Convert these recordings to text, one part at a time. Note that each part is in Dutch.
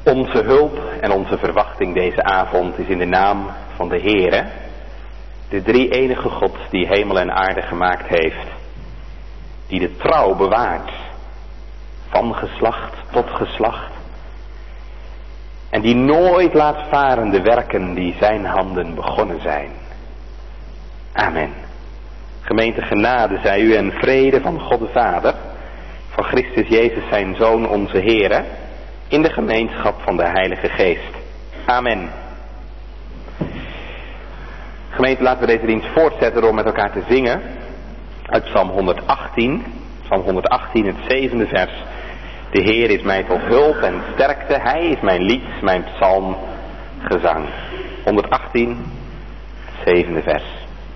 Onze hulp en onze verwachting deze avond is in de naam van de Heere, de drie-enige God die hemel en aarde gemaakt heeft, die de trouw bewaart van geslacht tot geslacht en die nooit laat varen de werken die zijn handen begonnen zijn. Amen. Gemeente, genade zij u en vrede van God de Vader, van Christus Jezus zijn Zoon onze Heere, in de gemeenschap van de Heilige Geest. Amen. Gemeente, laten we deze dienst voortzetten door met elkaar te zingen uit Psalm 118. Psalm 118, het 7e vers. De Heer is mij tot hulp en sterkte, Hij is mijn lied, mijn psalm, gezang. 118, het 7e vers.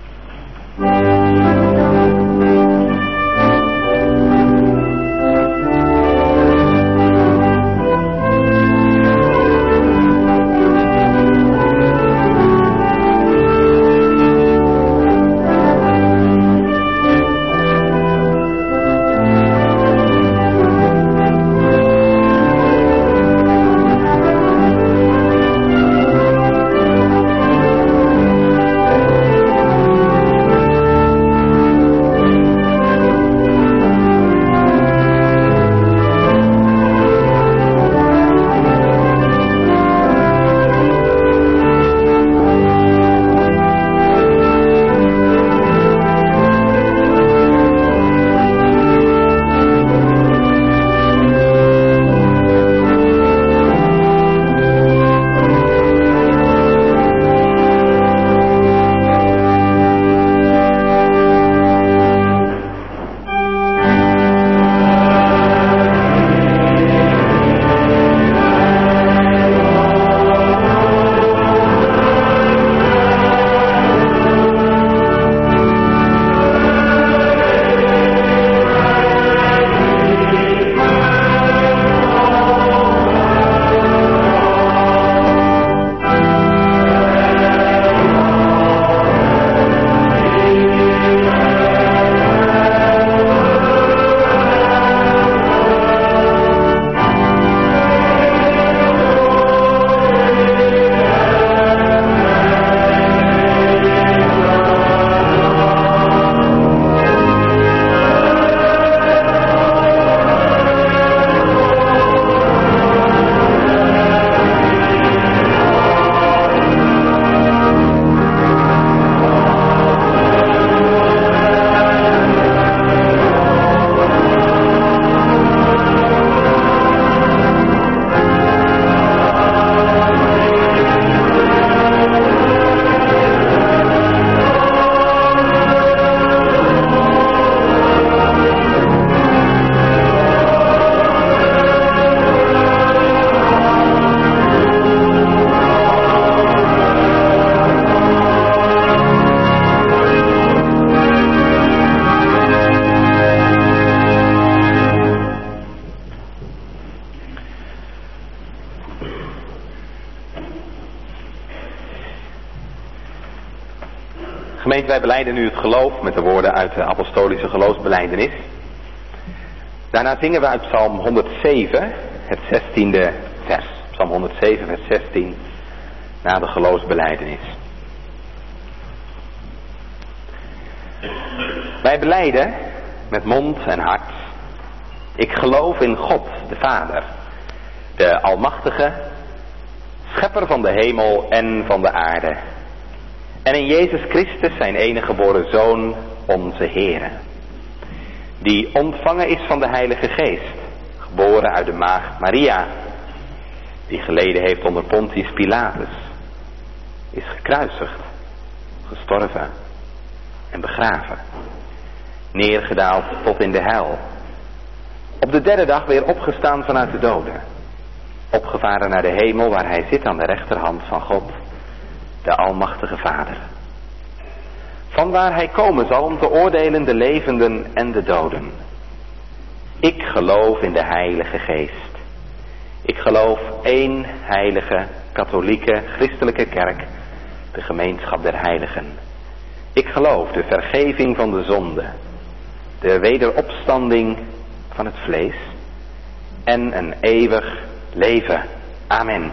Gemeente, wij belijden nu het geloof met de woorden uit de apostolische geloofsbelijdenis. Daarna zingen we uit Psalm 107, het 16e vers. Psalm 107, vers 16, na de geloofsbelijdenis. Wij belijden met mond en hart: ik geloof in God, de Vader, de Almachtige, Schepper van de hemel en van de aarde. En in Jezus Christus, zijn enige geboren Zoon, onze Heere, die ontvangen is van de Heilige Geest, geboren uit de maagd Maria, die geleden heeft onder Pontius Pilatus, is gekruisigd, gestorven en begraven, neergedaald tot in de hel, op de derde dag weer opgestaan vanuit de doden, opgevaren naar de hemel waar hij zit aan de rechterhand van God, de Almachtige Vader. Vanwaar hij komen zal om te oordelen de levenden en de doden. Ik geloof in de Heilige Geest. Ik geloof één heilige, katholieke, christelijke kerk, de gemeenschap der heiligen. Ik geloof de vergeving van de zonde, de wederopstanding van het vlees en een eeuwig leven. Amen.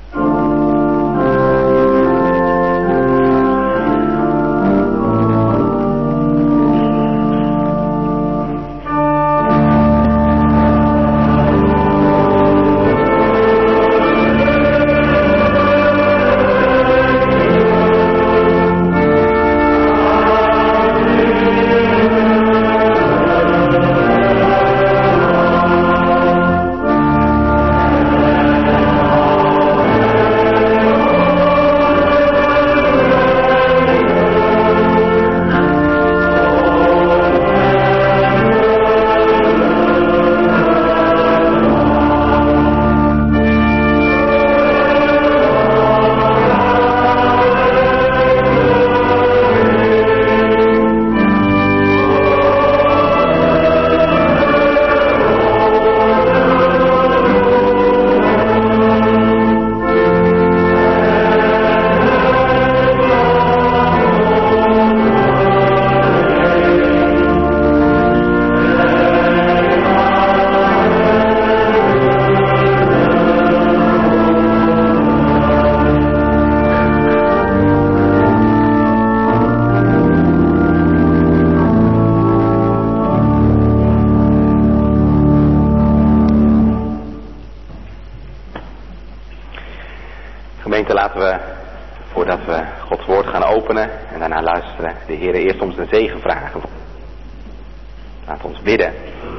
Gemeente, laten we, voordat we Gods woord gaan openen en daarna luisteren, de Heer eerst om zijn zegen vragen. Laat ons bidden.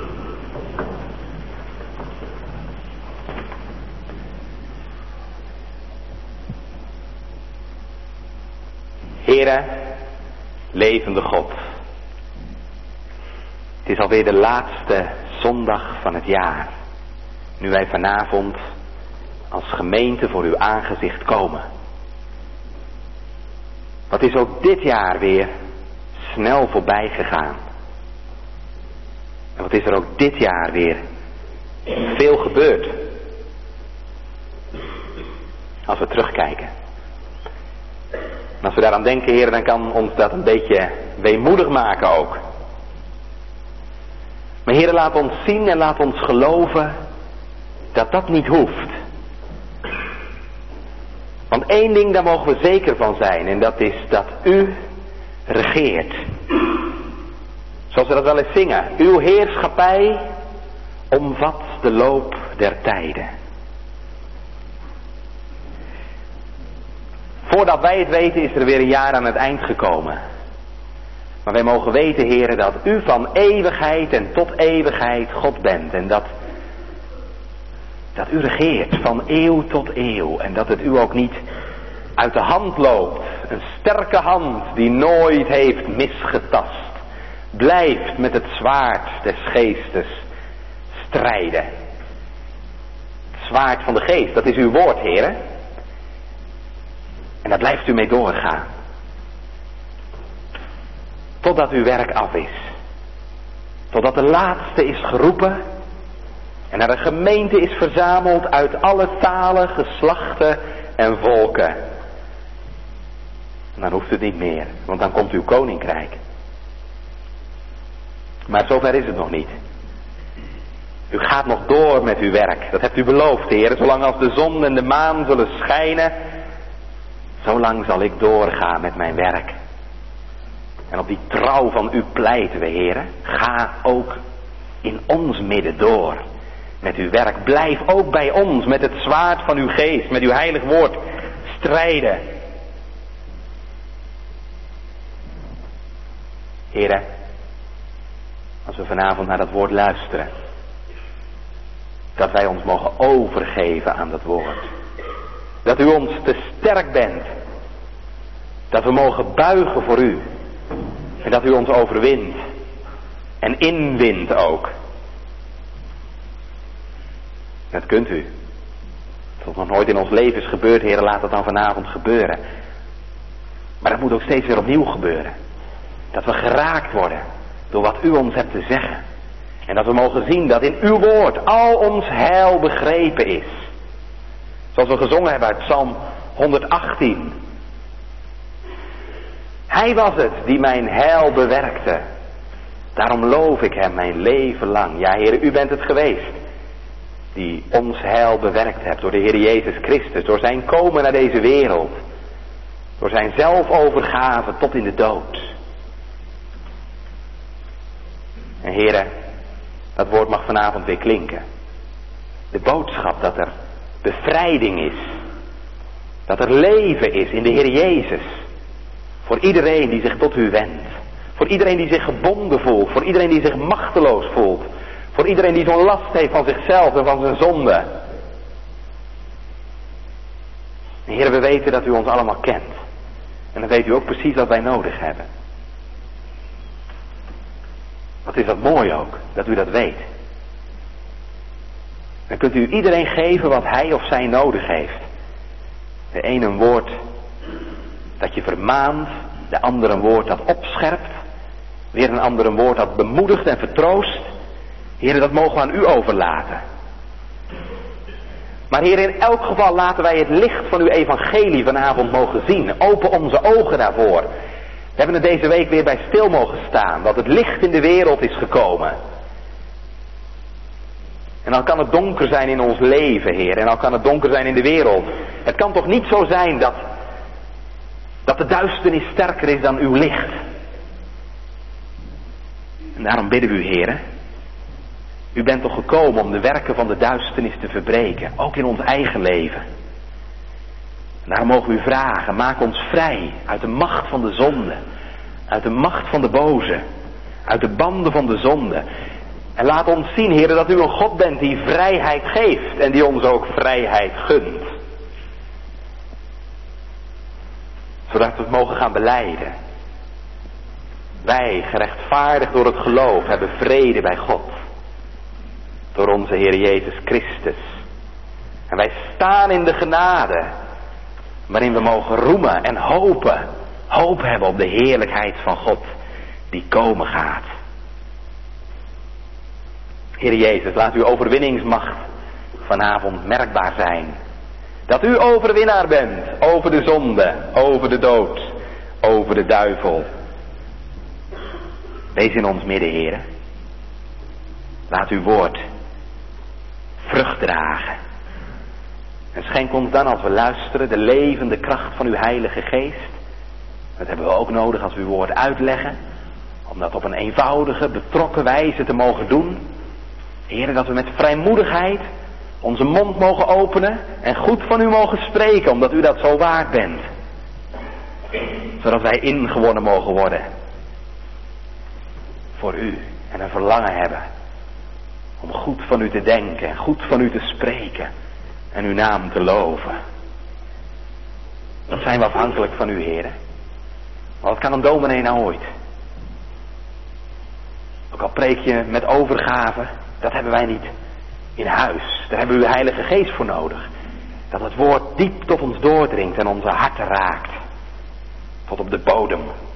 Heere, levende God. Het is alweer de laatste zondag van het jaar. Nu wij vanavond als gemeente voor uw aangezicht komen. Wat is ook dit jaar weer snel voorbij gegaan. En wat is er ook dit jaar weer veel gebeurd. Als we terugkijken. En als we daaraan denken, Heer, dan kan ons dat een beetje weemoedig maken ook. Maar Heer, laat ons zien en laat ons geloven dat dat niet hoeft. Want één ding, daar mogen we zeker van zijn. En dat is dat u regeert. Zoals we dat wel eens zingen. Uw heerschappij omvat de loop der tijden. Voordat wij het weten is er weer een jaar aan het eind gekomen. Maar wij mogen weten, Heere, dat u van eeuwigheid en tot eeuwigheid God bent. En dat u regeert van eeuw tot eeuw. En dat het u ook niet uit de hand loopt. Een sterke hand die nooit heeft misgetast. Blijft met het zwaard des geestes strijden. Het zwaard van de geest, dat is uw woord, Heere. En daar blijft u mee doorgaan. Totdat uw werk af is. Totdat de laatste is geroepen. En er een gemeente is verzameld uit alle talen, geslachten en volken. En dan hoeft het niet meer, want dan komt uw koninkrijk. Maar zover is het nog niet. U gaat nog door met uw werk. Dat hebt u beloofd, Heer. Zolang als de zon en de maan zullen schijnen, zolang zal ik doorgaan met mijn werk. En op die trouw van u pleiten we, Heer. Ga ook in ons midden door. Met uw werk. Blijf ook bij ons met het zwaard van uw geest. Met uw heilig woord strijden. Heere, als we vanavond naar dat woord luisteren. Dat wij ons mogen overgeven aan dat woord. Dat u ons te sterk bent. Dat we mogen buigen voor u. En dat u ons overwint. En inwint ook. Dat kunt u. Wat nog nooit in ons leven is gebeurd, Heer, laat het dan vanavond gebeuren. Maar dat moet ook steeds weer opnieuw gebeuren. Dat we geraakt worden door wat u ons hebt te zeggen. En dat we mogen zien dat in uw woord al ons heil begrepen is. Zoals we gezongen hebben uit Psalm 118. Hij was het die mijn heil bewerkte. Daarom loof ik hem mijn leven lang. Ja, Heer, u bent het geweest. die ons heil bewerkt hebt door de Heer Jezus Christus, door zijn komen naar deze wereld, door zijn zelfovergave tot in de dood. En Heere, dat woord mag vanavond weer klinken. De boodschap dat er bevrijding is, dat er leven is in de Heer Jezus, voor iedereen die zich tot u wendt, voor iedereen die zich gebonden voelt, voor iedereen die zich machteloos voelt, voor iedereen die zo'n last heeft van zichzelf en van zijn zonde. Heer, we weten dat u ons allemaal kent. En dan weet u ook precies wat wij nodig hebben. Wat is dat mooi ook, dat u dat weet. Dan kunt u iedereen geven wat hij of zij nodig heeft. De ene een woord dat je vermaant, de andere een woord dat opscherpt, weer een ander een woord dat bemoedigt en vertroost. Heer, dat mogen we aan u overlaten. Maar Heer, in elk geval laten wij het licht van uw evangelie vanavond mogen zien. Open onze ogen daarvoor. We hebben er deze week weer bij stil mogen staan, dat het licht in de wereld is gekomen. En dan kan het donker zijn in ons leven, Heer, en dan kan het donker zijn in de wereld. Het kan toch niet zo zijn dat de duisternis sterker is dan uw licht. En daarom bidden we u, Heer, u bent toch gekomen om de werken van de duisternis te verbreken, ook in ons eigen leven. En daarom mogen we u vragen, maak ons vrij uit de macht van de zonde, uit de macht van de boze, uit de banden van de zonde. En laat ons zien, Heer, dat u een God bent die vrijheid geeft en die ons ook vrijheid gunt. Zodat we het mogen gaan belijden. Wij, gerechtvaardigd door het geloof, hebben vrede bij God. Door onze Heer Jezus Christus. En wij staan in de genade, waarin we mogen roemen en hopen. Hoop hebben op de heerlijkheid van God, die komen gaat. Heer Jezus, laat uw overwinningsmacht vanavond merkbaar zijn. Dat u overwinnaar bent over de zonde, over de dood, over de duivel. Wees in ons midden, Heer. Laat uw woord vrucht dragen. En schenk ons dan, als we luisteren, de levende kracht van uw Heilige Geest. Dat hebben we ook nodig als we uw woord uitleggen. Om dat op een eenvoudige, betrokken wijze te mogen doen. Heer, dat we met vrijmoedigheid onze mond mogen openen en goed van u mogen spreken, omdat u dat zo waard bent. Zodat wij ingewonnen mogen worden voor u en een verlangen hebben om goed van u te denken en goed van u te spreken en uw naam te loven. Dat zijn we afhankelijk van u, Heer. Maar wat kan een dominee nou ooit? Ook al preek je met overgave, dat hebben wij niet in huis. Daar hebben we uw Heilige Geest voor nodig. Dat het woord diep tot ons doordringt en onze harten raakt. Tot op de bodem.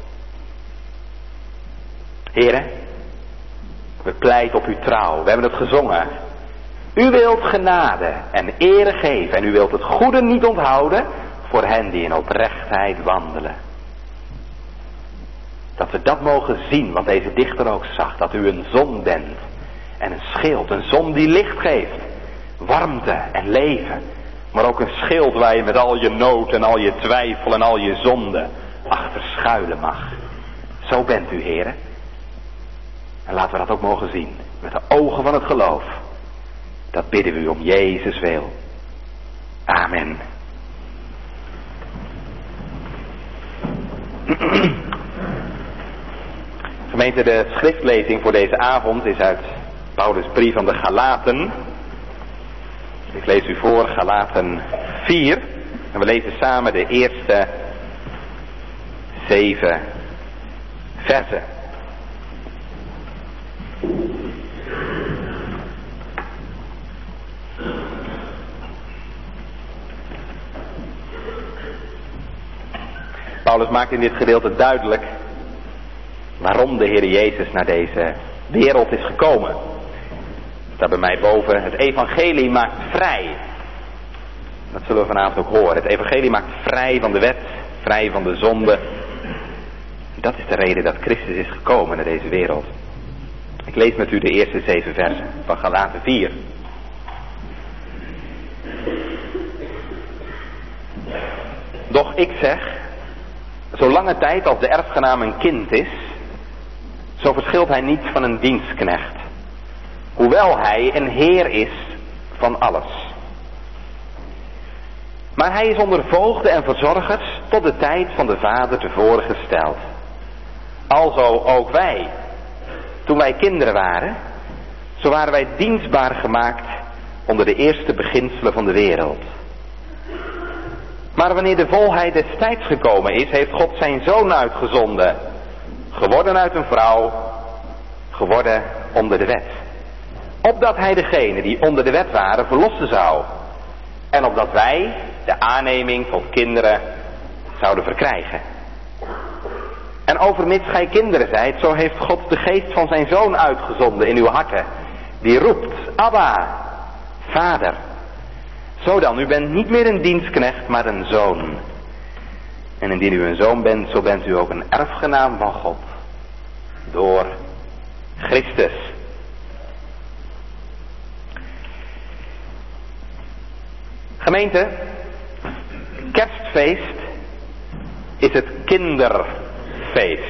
Heren, we pleiten op uw trouw. We hebben het gezongen. U wilt genade en ere geven en u wilt het goede niet onthouden voor hen die in oprechtheid wandelen. Dat we dat mogen zien, wat deze dichter ook zag. Dat u een zon bent en een schild. Een zon die licht geeft, warmte en leven. Maar ook een schild waar je met al je nood en al je twijfel en al je zonde achter schuilen mag. Zo bent u, Heere. En laten we dat ook mogen zien met de ogen van het geloof. Dat bidden we u om Jezus wil. Amen. Gemeente, de schriftlezing voor deze avond is uit Paulus' brief aan de Galaten. Ik lees u voor Galaten 4. En we lezen samen de eerste 7 versen. Paulus maakt in dit gedeelte duidelijk waarom de Heer Jezus naar deze wereld is gekomen. Er staat bij mij boven, het evangelie maakt vrij. Dat zullen we vanavond ook horen. Het evangelie maakt vrij van de wet, vrij van de zonde. Dat is de reden dat Christus is gekomen naar deze wereld. Ik lees met u de eerste 7 versen van Galaten 4. Doch ik zeg, zolange tijd als de erfgenaam een kind is, zo verschilt hij niet van een dienstknecht, hoewel hij een heer is van alles. Maar hij is onder voogden en verzorgers tot de tijd van de vader tevoren gesteld. Alzo ook wij, toen wij kinderen waren, zo waren wij dienstbaar gemaakt onder de eerste beginselen van de wereld. Maar wanneer de volheid des tijds gekomen is, heeft God zijn zoon uitgezonden, geworden uit een vrouw, geworden onder de wet. Opdat hij degenen die onder de wet waren verlossen zou. En opdat wij de aanneming tot kinderen zouden verkrijgen. En overmits gij kinderen zijt, zo heeft God de geest van zijn zoon uitgezonden in uw harten. Die roept, Abba, Vader. Zo dan, u bent niet meer een dienstknecht, maar een zoon. En indien u een zoon bent, zo bent u ook een erfgenaam van God. Door Christus. Gemeente, kerstfeest is het kinderfeest.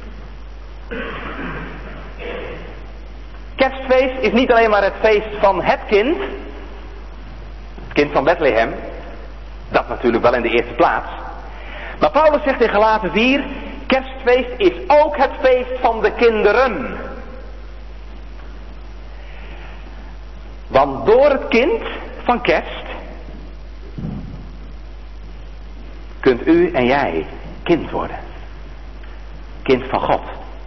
Kerstfeest is niet alleen maar het feest van het kind van Bethlehem, dat natuurlijk wel in de eerste plaats. Maar Paulus zegt in Galaten 4, kerstfeest is ook het feest van de kinderen. Want door het kind van kerst kunt u en jij kind worden. Kind van God.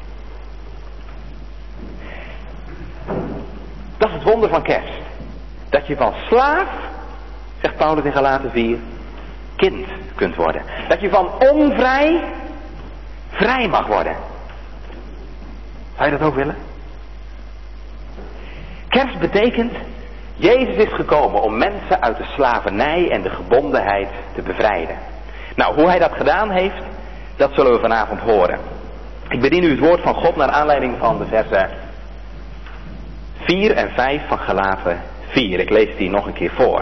Dat is het wonder van kerst. Dat je van slaaf, zegt Paulus in Galaten 4, kind kunt worden. Dat je van onvrij vrij mag worden. Zou je dat ook willen? Kerst betekent, Jezus is gekomen om mensen uit de slavernij en de gebondenheid te bevrijden. Nou, hoe hij dat gedaan heeft, dat zullen we vanavond horen. Ik bedien u het woord van God naar aanleiding van de versen 4 en 5 van Galaten 4. Ik lees die nog een keer voor.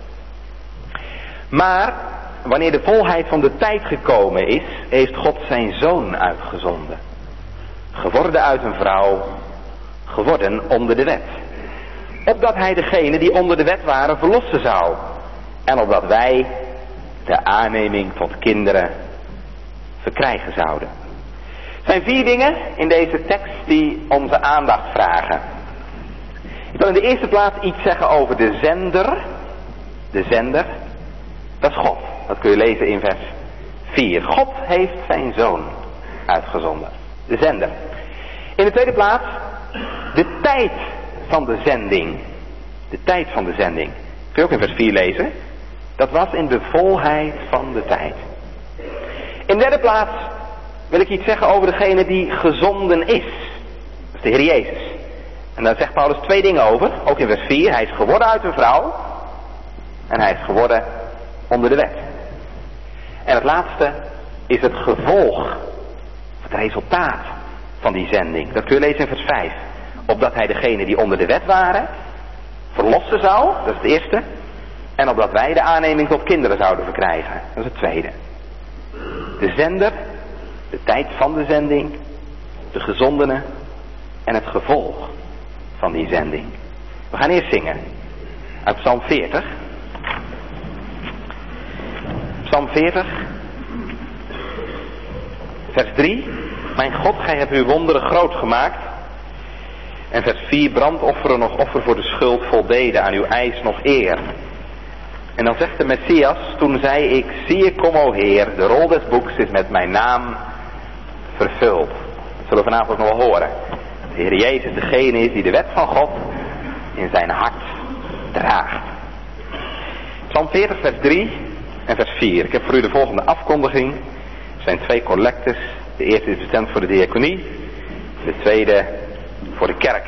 Maar wanneer de volheid van de tijd gekomen is, heeft God zijn zoon uitgezonden. Geworden uit een vrouw, geworden onder de wet. Opdat hij degenen die onder de wet waren verlossen zou. En opdat wij de aanneming tot kinderen verkrijgen zouden. Er zijn 4 dingen in deze tekst die onze aandacht vragen. Ik wil in de eerste plaats iets zeggen over de zender. De zender, dat is God. Dat kun je lezen in vers 4. God heeft zijn zoon uitgezonden. De zender. In de tweede plaats, de tijd van de zending. De tijd van de zending. Kun je ook in vers 4 lezen. Dat was in de volheid van de tijd. In de derde plaats wil ik iets zeggen over degene die gezonden is. Dat is de Heer Jezus. En daar zegt Paulus 2 dingen over. Ook in vers 4. Hij is geworden uit een vrouw. En hij is geworden onder de wet. En het laatste is het gevolg. Het resultaat van die zending. Dat kun je lezen in vers 5. Opdat hij degene die onder de wet waren verlossen zou. Dat is het eerste. En opdat wij de aanneming tot kinderen zouden verkrijgen. Dat is het tweede. De zender, de tijd van de zending, de gezondene en het gevolg van die zending. We gaan eerst zingen uit Psalm 40. Psalm 40, vers 3. Mijn God, gij hebt uw wonderen groot gemaakt. En vers 4, brandofferen nog offer voor de schuld voldeden, aan uw eis nog eer. En dan zegt de Messias, toen zei ik, zie ik kom o Heer, de rol des boeks is met mijn naam vervuld. Dat zullen we vanavond nog wel horen. De Heer Jezus degene is die de wet van God in zijn hart draagt. Psalm 40 vers 3 en vers 4. Ik heb voor u de volgende afkondiging. Er zijn 2 collectes. De eerste is bestemd voor de diaconie. De tweede voor de kerk.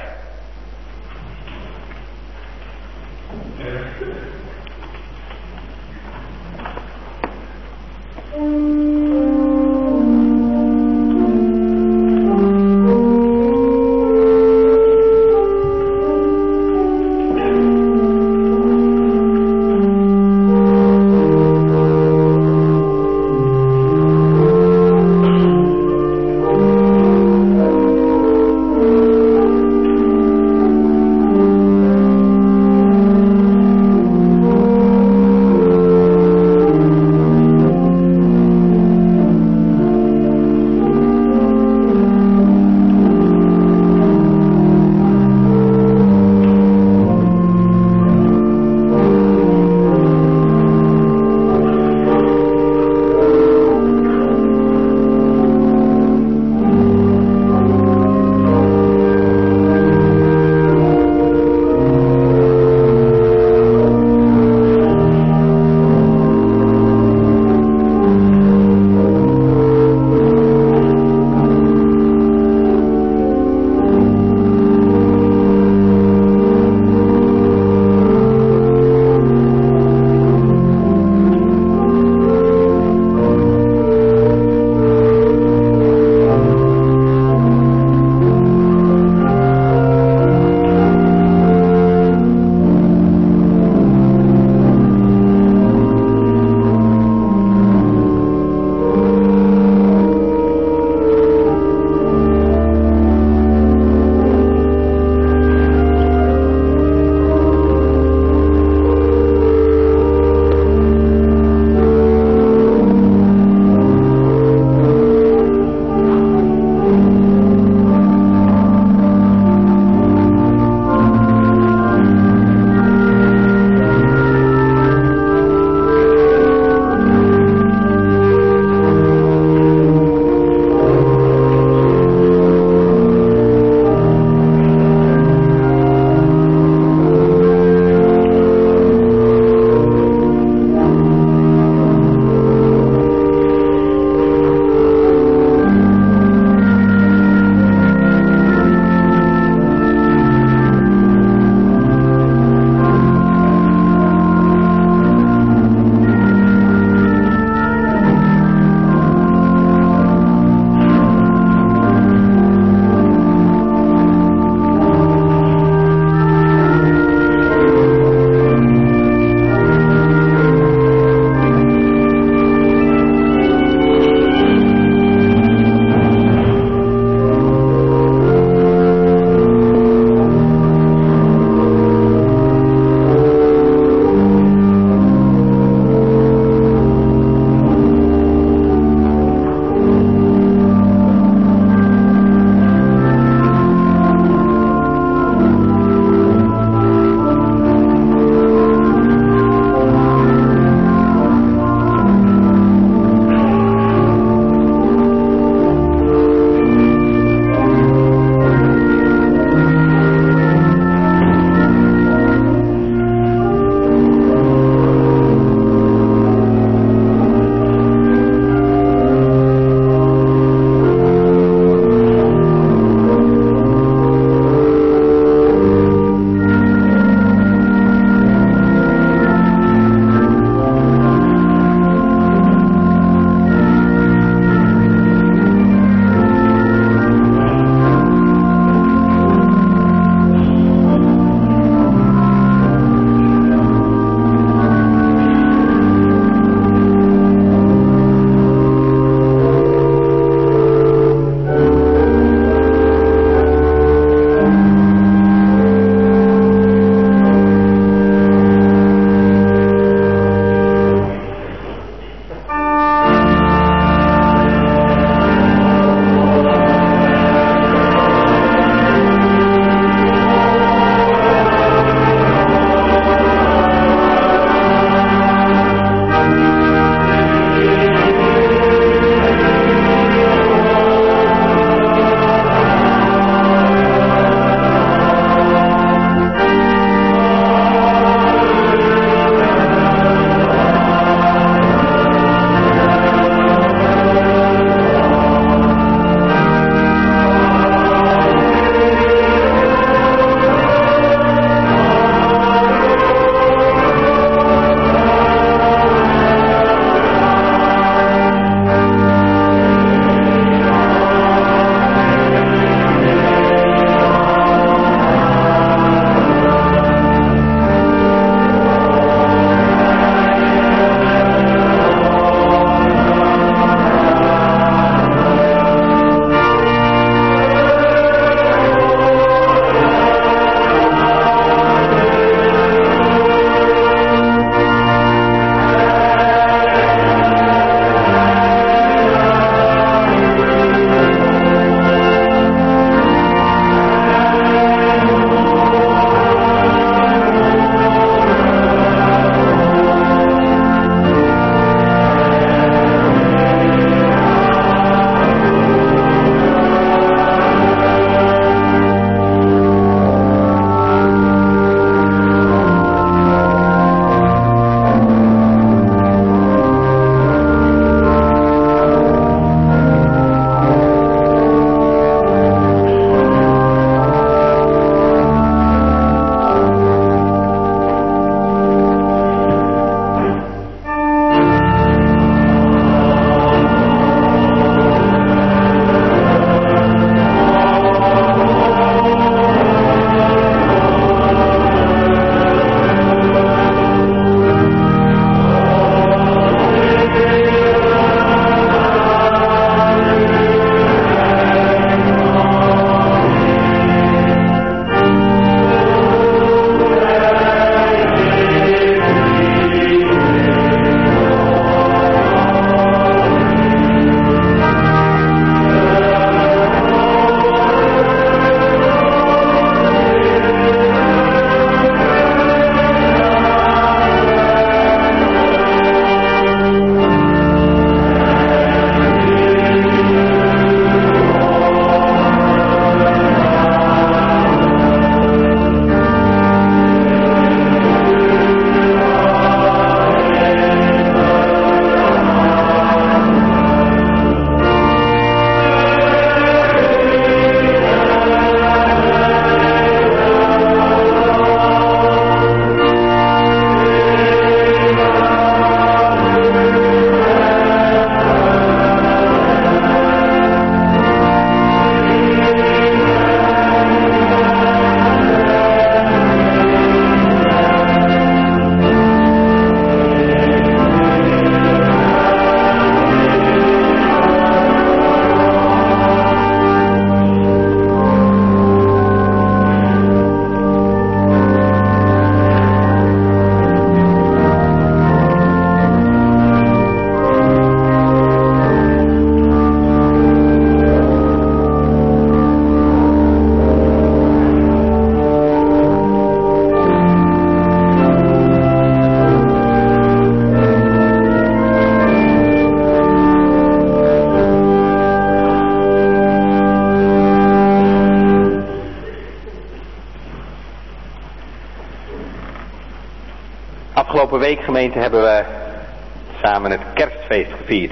week, gemeente, hebben we samen het kerstfeest gevierd.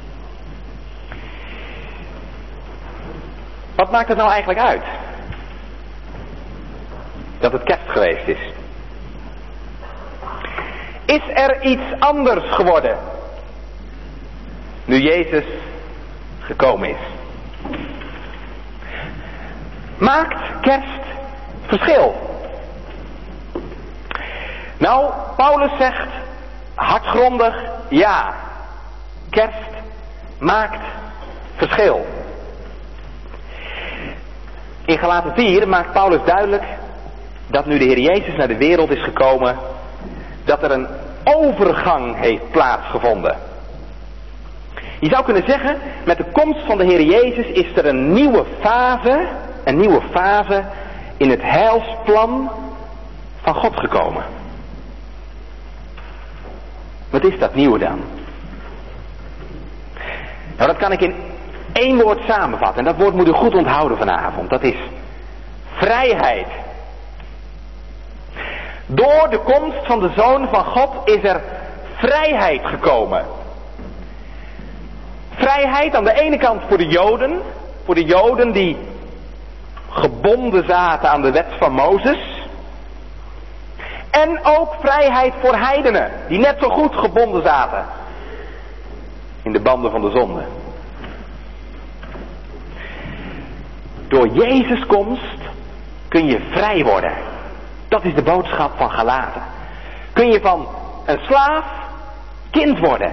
Wat maakt het nou eigenlijk uit dat het kerst geweest is? Is er iets anders geworden nu Jezus gekomen is? Maakt kerst verschil? Nou, Paulus zegt hartgrondig ja. Kerst maakt verschil. In Galaten 4 maakt Paulus duidelijk dat nu de Heer Jezus naar de wereld is gekomen, dat er een overgang heeft plaatsgevonden. Je zou kunnen zeggen, met de komst van de Heer Jezus is er een nieuwe fase in het heilsplan van God gekomen. Wat is dat nieuwe dan? Nou, dat kan ik in 1 woord samenvatten. En dat woord moet u goed onthouden vanavond. Dat is vrijheid. Door de komst van de Zoon van God is er vrijheid gekomen. Vrijheid aan de ene kant voor de Joden die gebonden zaten aan de wet van Mozes. En ook vrijheid voor heidenen, die net zo goed gebonden zaten in de banden van de zonde. Door Jezus' komst kun je vrij worden. Dat is de boodschap van Galaten. Kun je van een slaaf kind worden.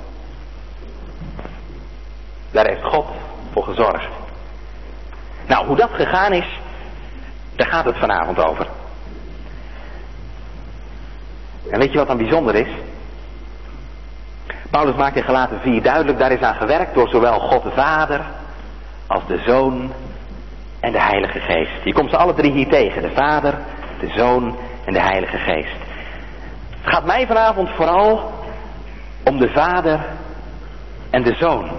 Daar heeft God voor gezorgd. Nou, hoe dat gegaan is, daar gaat het vanavond over. En weet je wat dan bijzonder is? Paulus maakt in Galaten 4 duidelijk, daar is aan gewerkt door zowel God de Vader als de Zoon en de Heilige Geest. Je komt ze alle 3 hier tegen, de Vader, de Zoon en de Heilige Geest. Het gaat mij vanavond vooral om de Vader en de Zoon.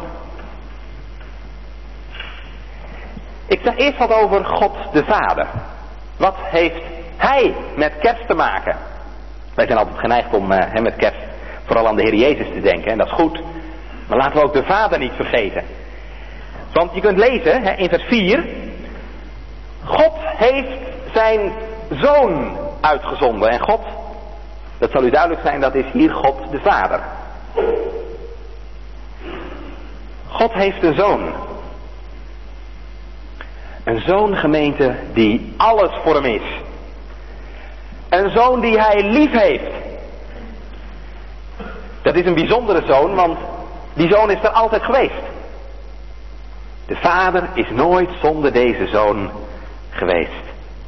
Ik zeg eerst wat over God de Vader. Wat heeft Hij met kerst te maken? Wij zijn altijd geneigd om met kerst vooral aan de Heer Jezus te denken. En dat is goed. Maar laten we ook de Vader niet vergeten. Want je kunt lezen in vers 4. God heeft zijn Zoon uitgezonden. En God, dat zal u duidelijk zijn, dat is hier God de Vader. God heeft een Zoon. Een Zoon, gemeente, die alles voor hem is. Een Zoon die hij lief heeft. Dat is een bijzondere Zoon, want die Zoon is er altijd geweest. De Vader is nooit zonder deze Zoon geweest.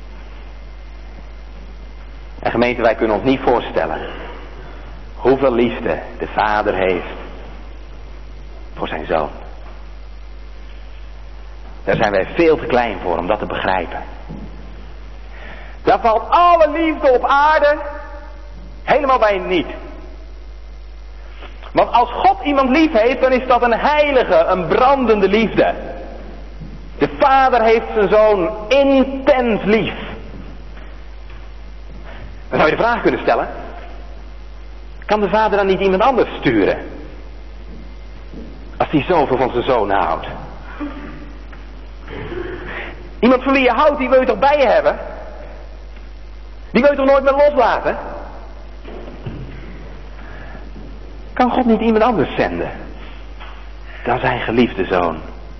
En gemeente, wij kunnen ons niet voorstellen hoeveel liefde de Vader heeft voor zijn Zoon. Daar zijn wij veel te klein voor om dat te begrijpen. Daar valt alle liefde op aarde helemaal bij niet. Want als God iemand lief heeft, dan is dat een heilige, een brandende liefde. De Vader heeft zijn Zoon intens lief. Dan zou je de vraag kunnen stellen: kan de Vader dan niet iemand anders sturen? Als hij zoveel van zijn Zoon houdt. Iemand van wie je houdt, die wil je toch bij je hebben? Die wil je toch nooit meer loslaten? Kan God niet iemand anders zenden dan zijn geliefde Zoon?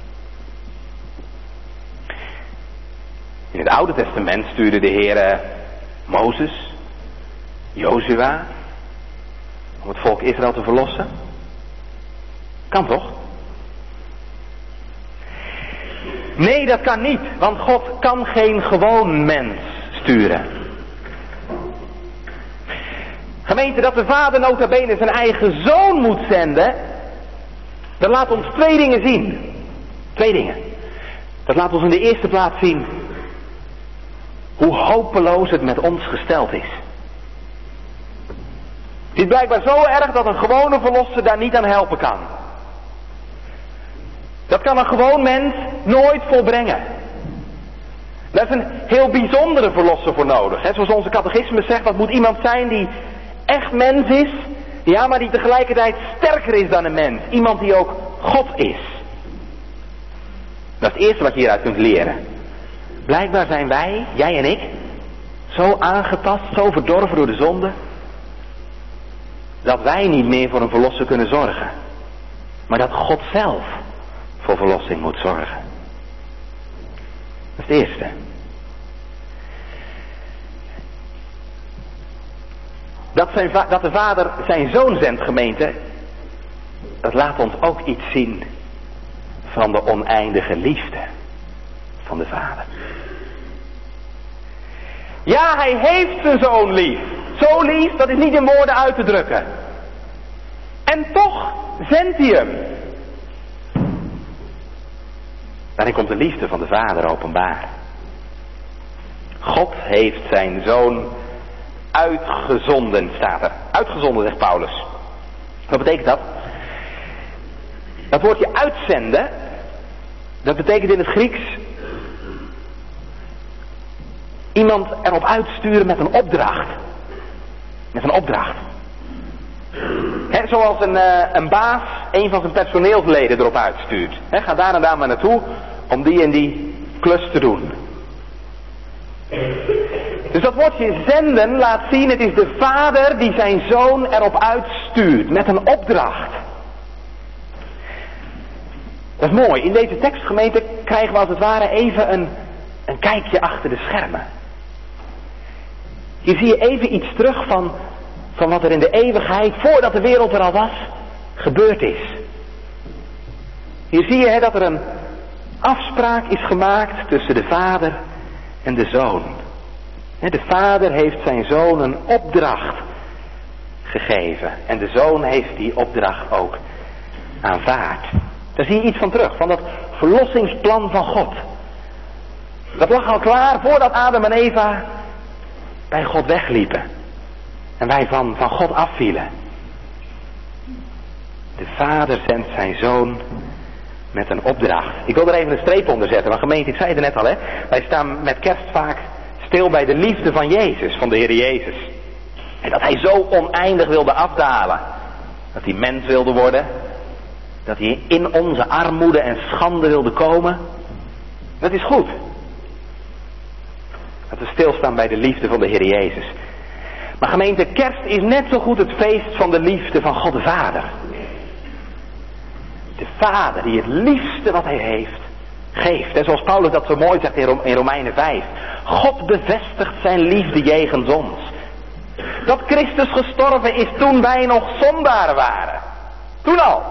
In het Oude Testament stuurde de Heer Mozes, Jozua, om het volk Israël te verlossen. Kan toch? Nee, dat kan niet, want God kan geen gewoon mens sturen. Gemeente, dat de Vader nota bene zijn eigen Zoon moet zenden, dat laat ons 2 dingen zien. 2 dingen. Dat laat ons in de eerste plaats zien hoe hopeloos het met ons gesteld is. Het is blijkbaar zo erg dat een gewone verlosser daar niet aan helpen kan. Dat kan een gewoon mens nooit volbrengen. Daar is een heel bijzondere verlosser voor nodig. Zoals onze catechisme zegt, dat moet iemand zijn die echt mens is, ja, maar die tegelijkertijd sterker is dan een mens. Iemand die ook God is. Dat is het eerste wat je hieruit kunt leren. Blijkbaar zijn wij, jij en ik, zo aangetast, zo verdorven door de zonde, dat wij niet meer voor een verlosser kunnen zorgen. Maar dat God zelf voor verlossing moet zorgen. Dat is het eerste. Dat de Vader zijn Zoon zendt, gemeente, dat laat ons ook iets zien van de oneindige liefde van de Vader. Ja, hij heeft zijn Zoon lief. Zo lief, dat is niet in woorden uit te drukken. En toch zendt hij hem. Daarin komt de liefde van de Vader openbaar. God heeft zijn Zoon uitgezonden, staat er. Uitgezonden, zegt Paulus. Wat betekent dat? Dat woordje uitzenden, dat betekent in het Grieks iemand erop uitsturen met een opdracht. Met een opdracht. Zoals een baas een van zijn personeelsleden erop uitstuurt. Ga daar en daar maar naartoe om die en die klus te doen. Dus dat woordje zenden laat zien, het is de Vader die zijn Zoon erop uitstuurt met een opdracht. Dat is mooi. In deze tekstgemeente krijgen we als het ware even een kijkje achter de schermen. Hier zie je even iets terug van wat er in de eeuwigheid, voordat de wereld er al was, gebeurd is. Hier zie je dat er een afspraak is gemaakt tussen de Vader en de Zoon. De Vader heeft zijn Zoon een opdracht gegeven. En de Zoon heeft die opdracht ook aanvaard. Daar zie je iets van terug, van dat verlossingsplan van God. Dat lag al klaar voordat Adam en Eva bij God wegliepen. En wij van God afvielen. De Vader zendt zijn Zoon met een opdracht. Ik wil er even een streep onder zetten, want gemeente, ik zei het net al, wij staan met kerst vaak stil bij de liefde van Jezus, van de Heer Jezus. En dat hij zo oneindig wilde afdalen. Dat hij mens wilde worden. Dat hij in onze armoede en schande wilde komen. Dat is goed. Dat we stilstaan bij de liefde van de Heer Jezus. Maar gemeente, kerst is net zo goed het feest van de liefde van God de Vader. De Vader die het liefste wat hij heeft, geeft. En zoals Paulus dat zo mooi zegt in Romeinen 5. God bevestigt zijn liefde jegens ons. Dat Christus gestorven is toen wij nog zondaren waren. Toen al.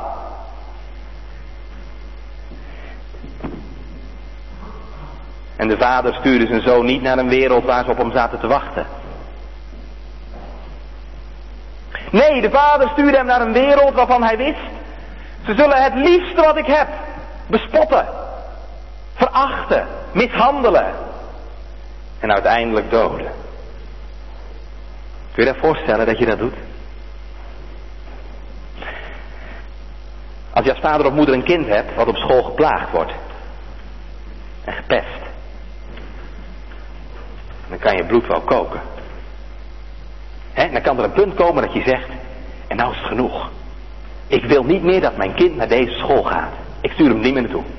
En de Vader stuurde zijn Zoon niet naar een wereld waar ze op hem zaten te wachten. Nee, de Vader stuurde hem naar een wereld waarvan hij wist: ze zullen het liefste wat ik heb bespotten, verachten, mishandelen en uiteindelijk doden. Kun je je voorstellen dat je dat doet? Als je als vader of moeder een kind hebt wat op school geplaagd wordt en gepest, dan kan je bloed wel koken. Dan kan er een punt komen dat je zegt: en nou is het genoeg. Ik wil niet meer dat mijn kind naar deze school gaat. Ik stuur hem niet meer naartoe.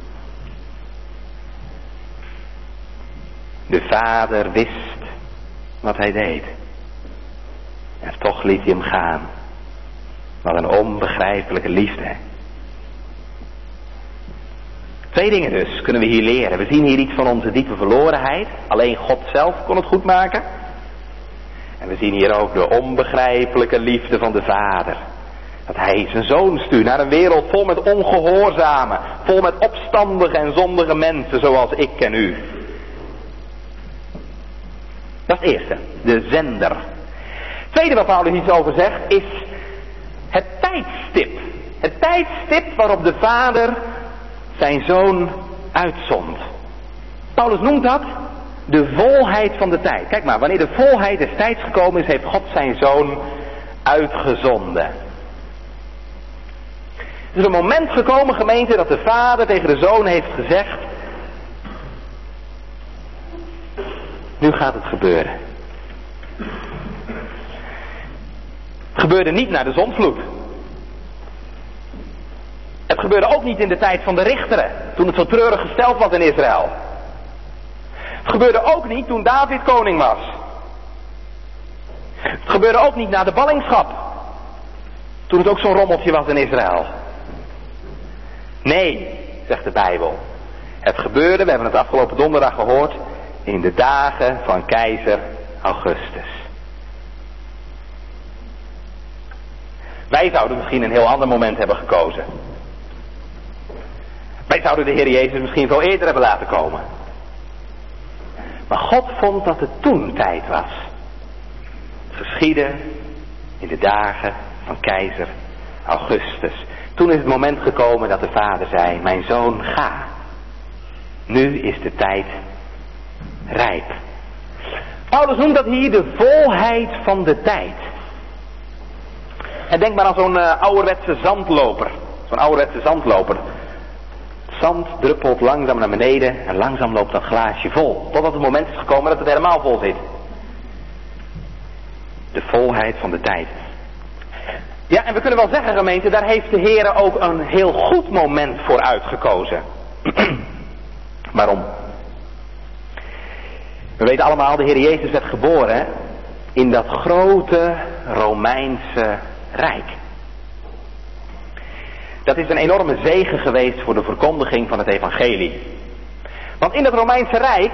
De Vader wist wat hij deed. En toch liet hij hem gaan. Wat een onbegrijpelijke liefde. Twee dingen dus kunnen we hier leren. We zien hier iets van onze diepe verlorenheid. Alleen God zelf kon het goed maken. En we zien hier ook de onbegrijpelijke liefde van de Vader. Dat hij zijn Zoon stuurt naar een wereld vol met ongehoorzamen. Vol met opstandige en zondige mensen zoals ik en u. Dat is het eerste. De zender. Het tweede waar Paulus iets over zegt is het tijdstip. Het tijdstip waarop de Vader zijn Zoon uitzond. Paulus noemt dat de volheid van de tijd. Kijk maar, wanneer de volheid des tijds gekomen is, heeft God zijn Zoon uitgezonden. Er is een moment gekomen, gemeente, dat de Vader tegen de Zoon heeft gezegd: nu gaat het gebeuren. gebeurde niet na de zondvloed. Het gebeurde ook niet in de tijd van de richteren, toen het zo treurig gesteld was in Israël. Het gebeurde ook niet toen David koning was. Het gebeurde ook niet na de ballingschap, toen het ook zo'n rommeltje was in Israël. Nee, zegt de Bijbel. Het gebeurde, we hebben het afgelopen donderdag gehoord, in de dagen van keizer Augustus. Wij zouden misschien een heel ander moment hebben gekozen. Wij zouden de Heer Jezus misschien veel eerder hebben laten komen. Maar God vond dat het toen tijd was. Het geschiedde in de dagen van keizer Augustus. Toen is het moment gekomen dat de vader zei, mijn zoon, ga. Nu is de tijd rijp. Paulus noemt dat hier de volheid van de tijd. En denk maar aan zo'n ouderwetse zandloper. Zo'n ouderwetse zandloper. Zand druppelt langzaam naar beneden en langzaam loopt dat glaasje vol. Totdat het moment is gekomen dat het helemaal vol zit. De volheid van de tijd. Ja, en we kunnen wel zeggen, gemeente, daar heeft de Heer ook een heel goed moment voor uitgekozen. Waarom? We weten allemaal, de Heer Jezus werd geboren in dat grote Romeinse Rijk. Dat is een enorme zegen geweest voor de verkondiging van het evangelie. Want in het Romeinse Rijk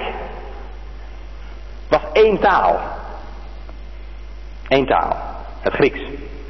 was één taal. Eén taal. Het Grieks.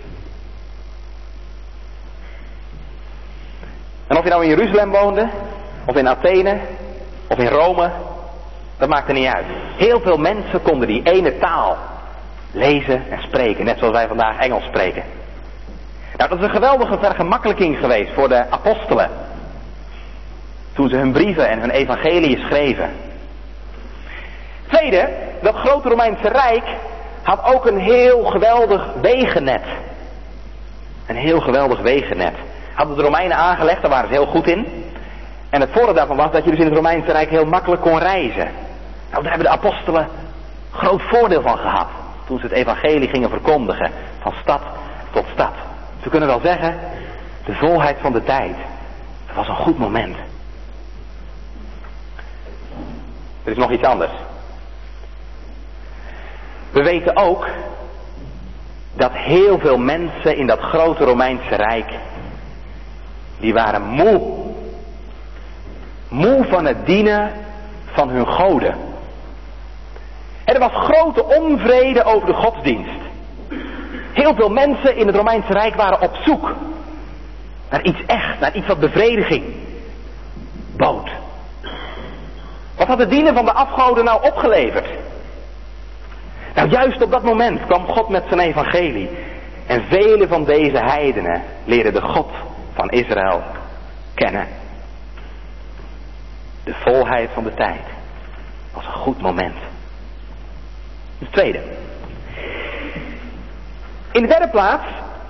En of je nou in Jeruzalem woonde, of in Athene, of in Rome, dat maakte niet uit. Heel veel mensen konden die ene taal lezen en spreken, net zoals wij vandaag Engels spreken. Nou, dat is een geweldige vergemakkelijking geweest voor de apostelen. Toen ze hun brieven en hun evangelieën schreven. Tweede, dat grote Romeinse Rijk had ook een heel geweldig wegennet. Een heel geweldig wegennet. Hadden de Romeinen aangelegd, daar waren ze heel goed in. En het voordeel daarvan was dat je dus in het Romeinse Rijk heel makkelijk kon reizen. Nou, daar hebben de apostelen groot voordeel van gehad. Toen ze het evangelie gingen verkondigen. Van stad tot stad. Dus we kunnen wel zeggen, de volheid van de tijd. Dat was een goed moment. Er is nog iets anders. We weten ook dat heel veel mensen in dat grote Romeinse Rijk, die waren moe. Moe van het dienen van hun goden. En er was grote onvrede over de godsdienst. Heel veel mensen in het Romeinse Rijk waren op zoek naar iets echt, naar iets wat bevrediging bood. Wat had het dienen van de afgoden nou opgeleverd? Nou, juist op dat moment kwam God met zijn evangelie. En vele van deze heidenen leren de God van Israël kennen. De volheid van de tijd was een goed moment. De tweede. In de derde plaats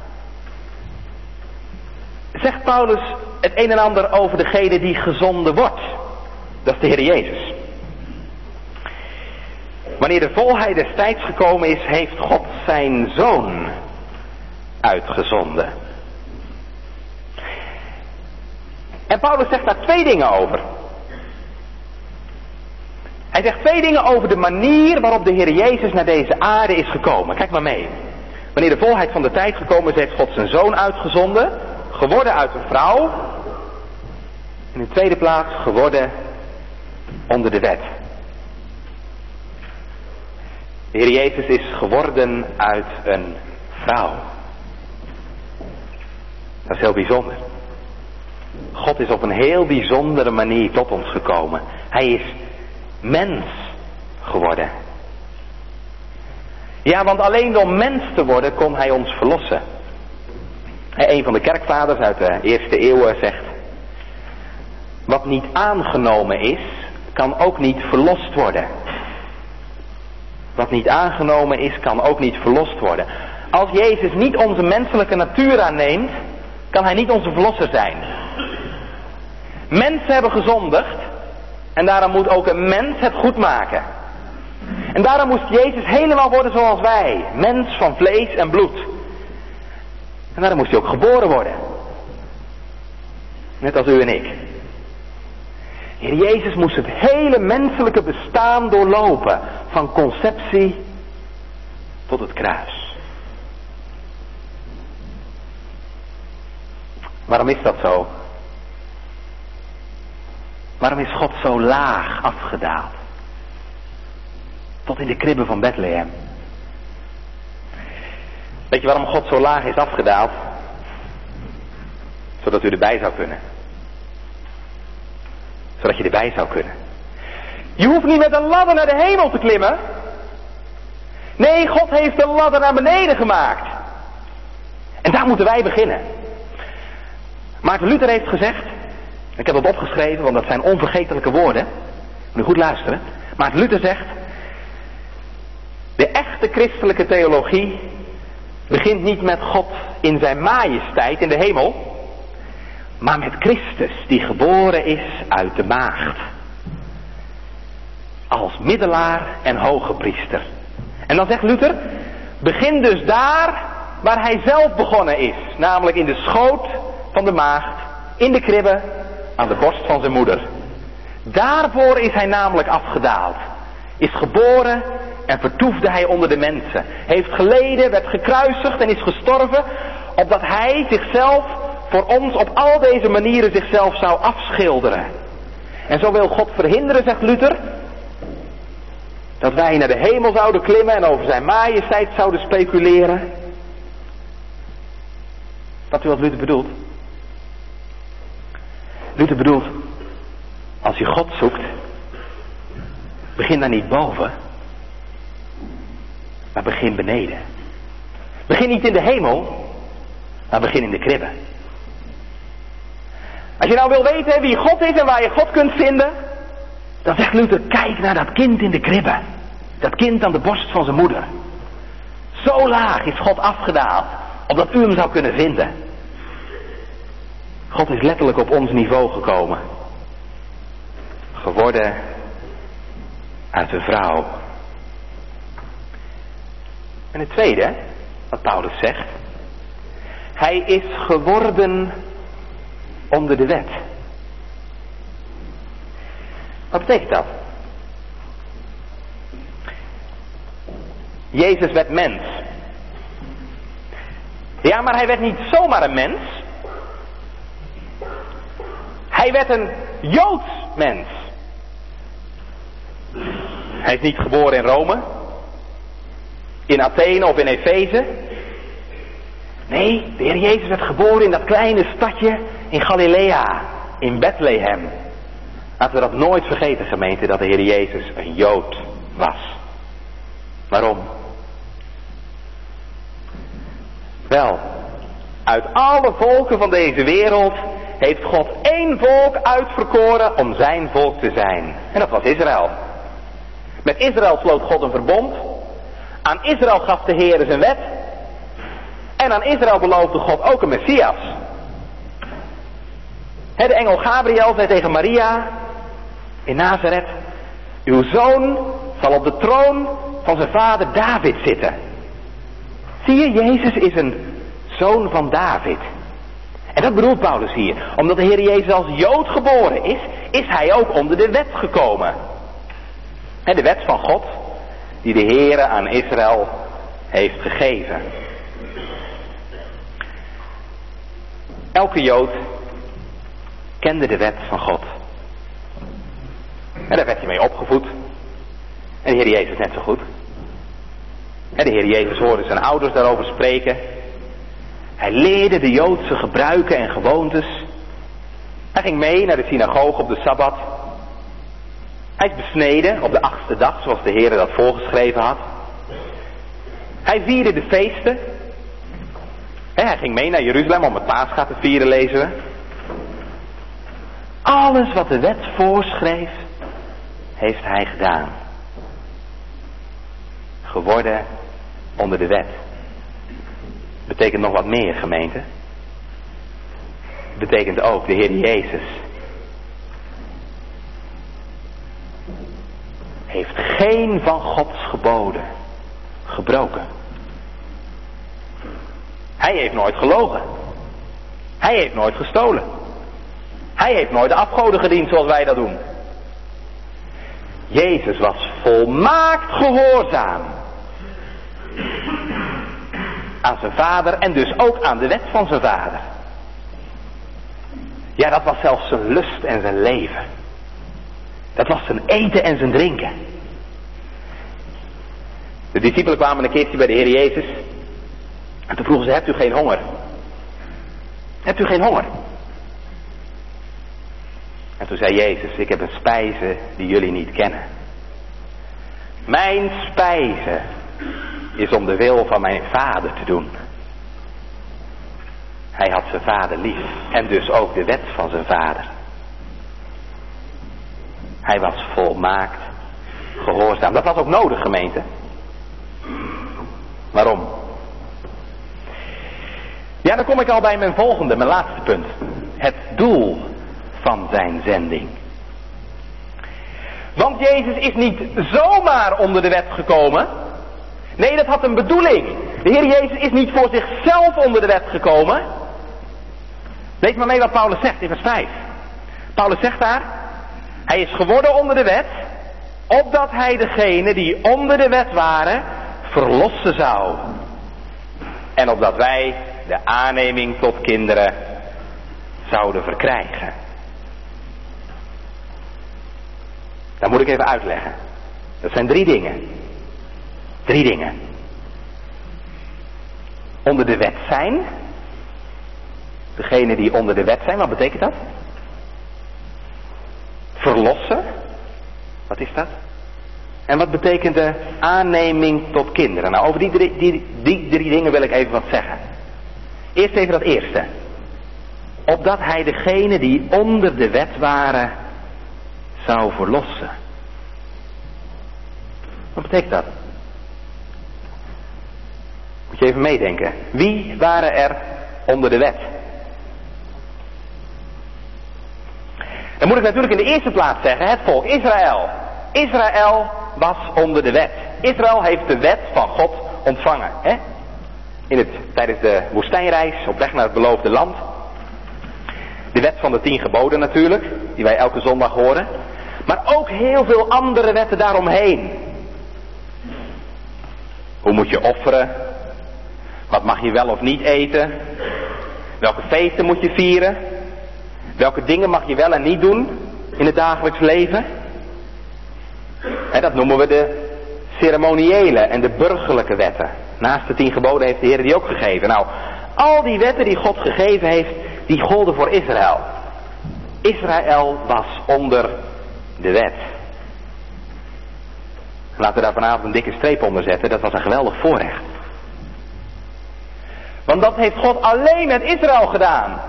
zegt Paulus het een en ander over degene die gezonden wordt. Dat is de Heer Jezus. Wanneer de volheid des tijds gekomen is, heeft God zijn Zoon uitgezonden. En Paulus zegt daar twee dingen over. Hij zegt twee dingen over de manier waarop de Heer Jezus naar deze aarde is gekomen. Kijk maar mee. Wanneer de volheid van de tijd gekomen is, heeft God zijn Zoon uitgezonden. Geworden uit een vrouw. In de tweede plaats geworden onder de wet. De Heer Jezus is geworden uit een vrouw. Dat is heel bijzonder. God is op een heel bijzondere manier tot ons gekomen. Hij is mens geworden. Ja, want alleen door mens te worden kon hij ons verlossen. Een van de kerkvaders uit de eerste eeuw zegt: wat niet aangenomen is, kan ook niet verlost worden. Wat niet aangenomen is, kan ook niet verlost worden. Als Jezus niet onze menselijke natuur aanneemt, kan hij niet onze verlosser zijn. Mensen hebben gezondigd en daarom moet ook een mens het goed maken. En daarom moest Jezus helemaal worden zoals wij, mens van vlees en bloed. En daarom moest hij ook geboren worden. Net als u en ik. Heer Jezus moest het hele menselijke bestaan doorlopen. Van conceptie tot het kruis. Waarom is dat zo? Waarom is God zo laag afgedaald? Tot in de kribben van Bethlehem. Weet je waarom God zo laag is afgedaald? Zodat u erbij zou kunnen. Zodat je erbij zou kunnen. Je hoeft niet met een ladder naar de hemel te klimmen. Nee, God heeft een ladder naar beneden gemaakt. En daar moeten wij beginnen. Maarten Luther heeft gezegd, ik heb dat opgeschreven, want dat zijn onvergetelijke woorden. Moet u goed luisteren. Maarten Luther zegt, de echte christelijke theologie begint niet met God in zijn majesteit in de hemel, maar met Christus die geboren is uit de maagd. Als middelaar en hoge priester. En dan zegt Luther, begin dus daar waar hij zelf begonnen is. Namelijk in de schoot van de maagd, in de kribbe, aan de borst van zijn moeder. Daarvoor is hij namelijk afgedaald. Is geboren en vertoefde hij onder de mensen. Heeft geleden, werd gekruisigd en is gestorven, opdat hij zichzelf voor ons op al deze manieren zichzelf zou afschilderen. En zo wil God verhinderen, zegt Luther, dat wij naar de hemel zouden klimmen en over zijn majesteit zouden speculeren. Wat u wat Luther bedoelt? Luther bedoelt, als je God zoekt, begin dan niet boven, maar begin beneden. Begin niet in de hemel, maar begin in de kribbe. Als je nou wil weten wie God is en waar je God kunt vinden, dan zegt Luther, kijk naar dat kind in de kribbe. Dat kind aan de borst van zijn moeder. Zo laag is God afgedaald, opdat u hem zou kunnen vinden. God is letterlijk op ons niveau gekomen. Geworden uit een vrouw. En het tweede, wat Paulus zegt. Hij is geworden onder de wet. Wat betekent dat? Jezus werd mens. Ja, maar hij werd niet zomaar een mens. Hij werd een Joods mens. Hij is niet geboren in Rome, in Athene of in Efeze. Nee, de Heer Jezus werd geboren in dat kleine stadje in Galilea, in Bethlehem. Laten we dat nooit vergeten, gemeente, dat de Heer Jezus een Jood was. Waarom? Wel, uit alle volken van deze wereld heeft God één volk uitverkoren om zijn volk te zijn. En dat was Israël. Met Israël sloot God een verbond. Aan Israël gaf de Heer zijn wet. En aan Israël beloofde God ook een Messias. De engel Gabriel zei tegen Maria in Nazareth: uw zoon zal op de troon van zijn vader David zitten. Zie je, Jezus is een zoon van David. En dat bedoelt Paulus hier. Omdat de Heer Jezus als Jood geboren is, is hij ook onder de wet gekomen. De wet van God, die de Heer aan Israël heeft gegeven. Elke Jood kende de wet van God. En daar werd hij mee opgevoed. En de Heer Jezus net zo goed. En de Heer Jezus hoorde zijn ouders daarover spreken. Hij leerde de Joodse gebruiken en gewoontes. Hij ging mee naar de synagoge op de Sabbat. Hij is besneden op de 8e dag, zoals de Heer dat voorgeschreven had. Hij vierde de feesten. Hij ging mee naar Jeruzalem om het Pascha te vieren, lezen we. Alles wat de wet voorschreef, heeft hij gedaan. Geworden onder de wet. Betekent nog wat meer, gemeente. Betekent ook de Heer Jezus heeft geen van Gods geboden gebroken. Hij Hij heeft nooit gelogen. Hij heeft nooit gestolen. Hij heeft nooit de afgoden gediend zoals wij dat doen. Jezus was volmaakt gehoorzaam aan zijn vader en dus ook aan de wet van zijn vader. Ja, dat was zelfs zijn lust en zijn leven. Dat was zijn eten en zijn drinken. De discipelen kwamen een keertje bij de Heer Jezus. En toen vroegen ze, hebt u geen honger? Hebt u geen honger? En toen zei Jezus, ik heb een spijze die jullie niet kennen. Mijn spijze is om de wil van mijn vader te doen. Hij had zijn vader lief en dus ook de wet van zijn vader. Hij was volmaakt gehoorzaam. Dat was ook nodig, gemeente. Waarom? Ja, dan kom ik al bij mijn volgende, mijn laatste punt. Het doel van zijn zending. Want Jezus is niet zomaar onder de wet gekomen. Nee, dat had een bedoeling. De Heer Jezus is niet voor zichzelf onder de wet gekomen. Lees maar mee wat Paulus zegt in vers 5. Paulus zegt daar, hij is geworden onder de wet, opdat hij degenen die onder de wet waren, verlossen zou. En opdat wij de aanneming tot kinderen zouden verkrijgen. Dat moet ik even uitleggen. Dat zijn 3 dingen. 3 dingen. Onder de wet zijn. Degenen die onder de wet zijn, wat betekent dat? Verlossen. Wat is dat? En wat betekent de aanneming tot kinderen? Nou, over die drie dingen wil ik even wat zeggen. Eerst even dat eerste. Opdat hij degene die onder de wet waren, zou verlossen. Wat betekent dat? Moet je even meedenken. Wie waren er onder de wet? Dan moet ik natuurlijk in de eerste plaats zeggen, het volk Israël. Israël was onder de wet. Israël heeft de wet van God ontvangen. Hè? Tijdens de woestijnreis op weg naar het beloofde land. De wet van de 10 geboden natuurlijk, die wij elke zondag horen. Maar ook heel veel andere wetten daaromheen. Hoe moet je offeren? Wat mag je wel of niet eten? Welke feesten moet je vieren? Welke dingen mag je wel en niet doen in het dagelijks leven? En dat noemen we de ceremoniële en de burgerlijke wetten. Naast de 10 geboden heeft de Heer die ook gegeven. Nou, al die wetten die God gegeven heeft, die golden voor Israël. Israël was onder de wet. Laten we daar vanavond een dikke streep onder zetten. Dat was een geweldig voorrecht. Want dat heeft God alleen met Israël gedaan.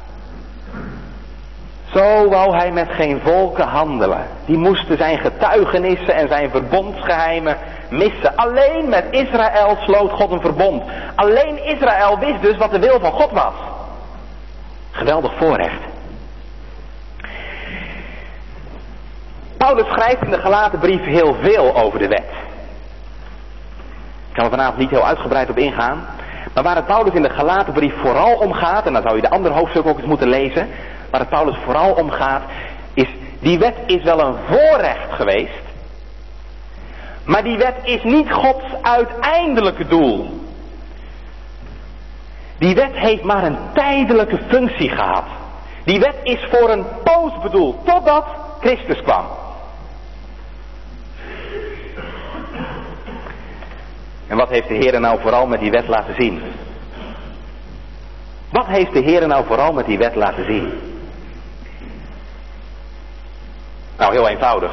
Zo wou hij met geen volken handelen. Die moesten zijn getuigenissen en zijn verbondsgeheimen missen. Alleen met Israël sloot God een verbond. Alleen Israël wist dus wat de wil van God was. Geweldig voorrecht. Paulus schrijft in de Galatenbrief heel veel over de wet. Ik kan er vanavond niet heel uitgebreid op ingaan. Maar waar het Paulus in de Galatenbrief vooral om gaat, en dan zou je de andere hoofdstuk ook eens moeten lezen. Waar het Paulus vooral om gaat, is die wet is wel een voorrecht geweest. Maar die wet is niet Gods uiteindelijke doel. Die wet heeft maar een tijdelijke functie gehad. Die wet is voor een poos bedoeld, totdat Christus kwam. En wat heeft de Heer nou vooral met die wet laten zien? Wat heeft de Heer nou vooral met die wet laten zien? Nou, heel eenvoudig.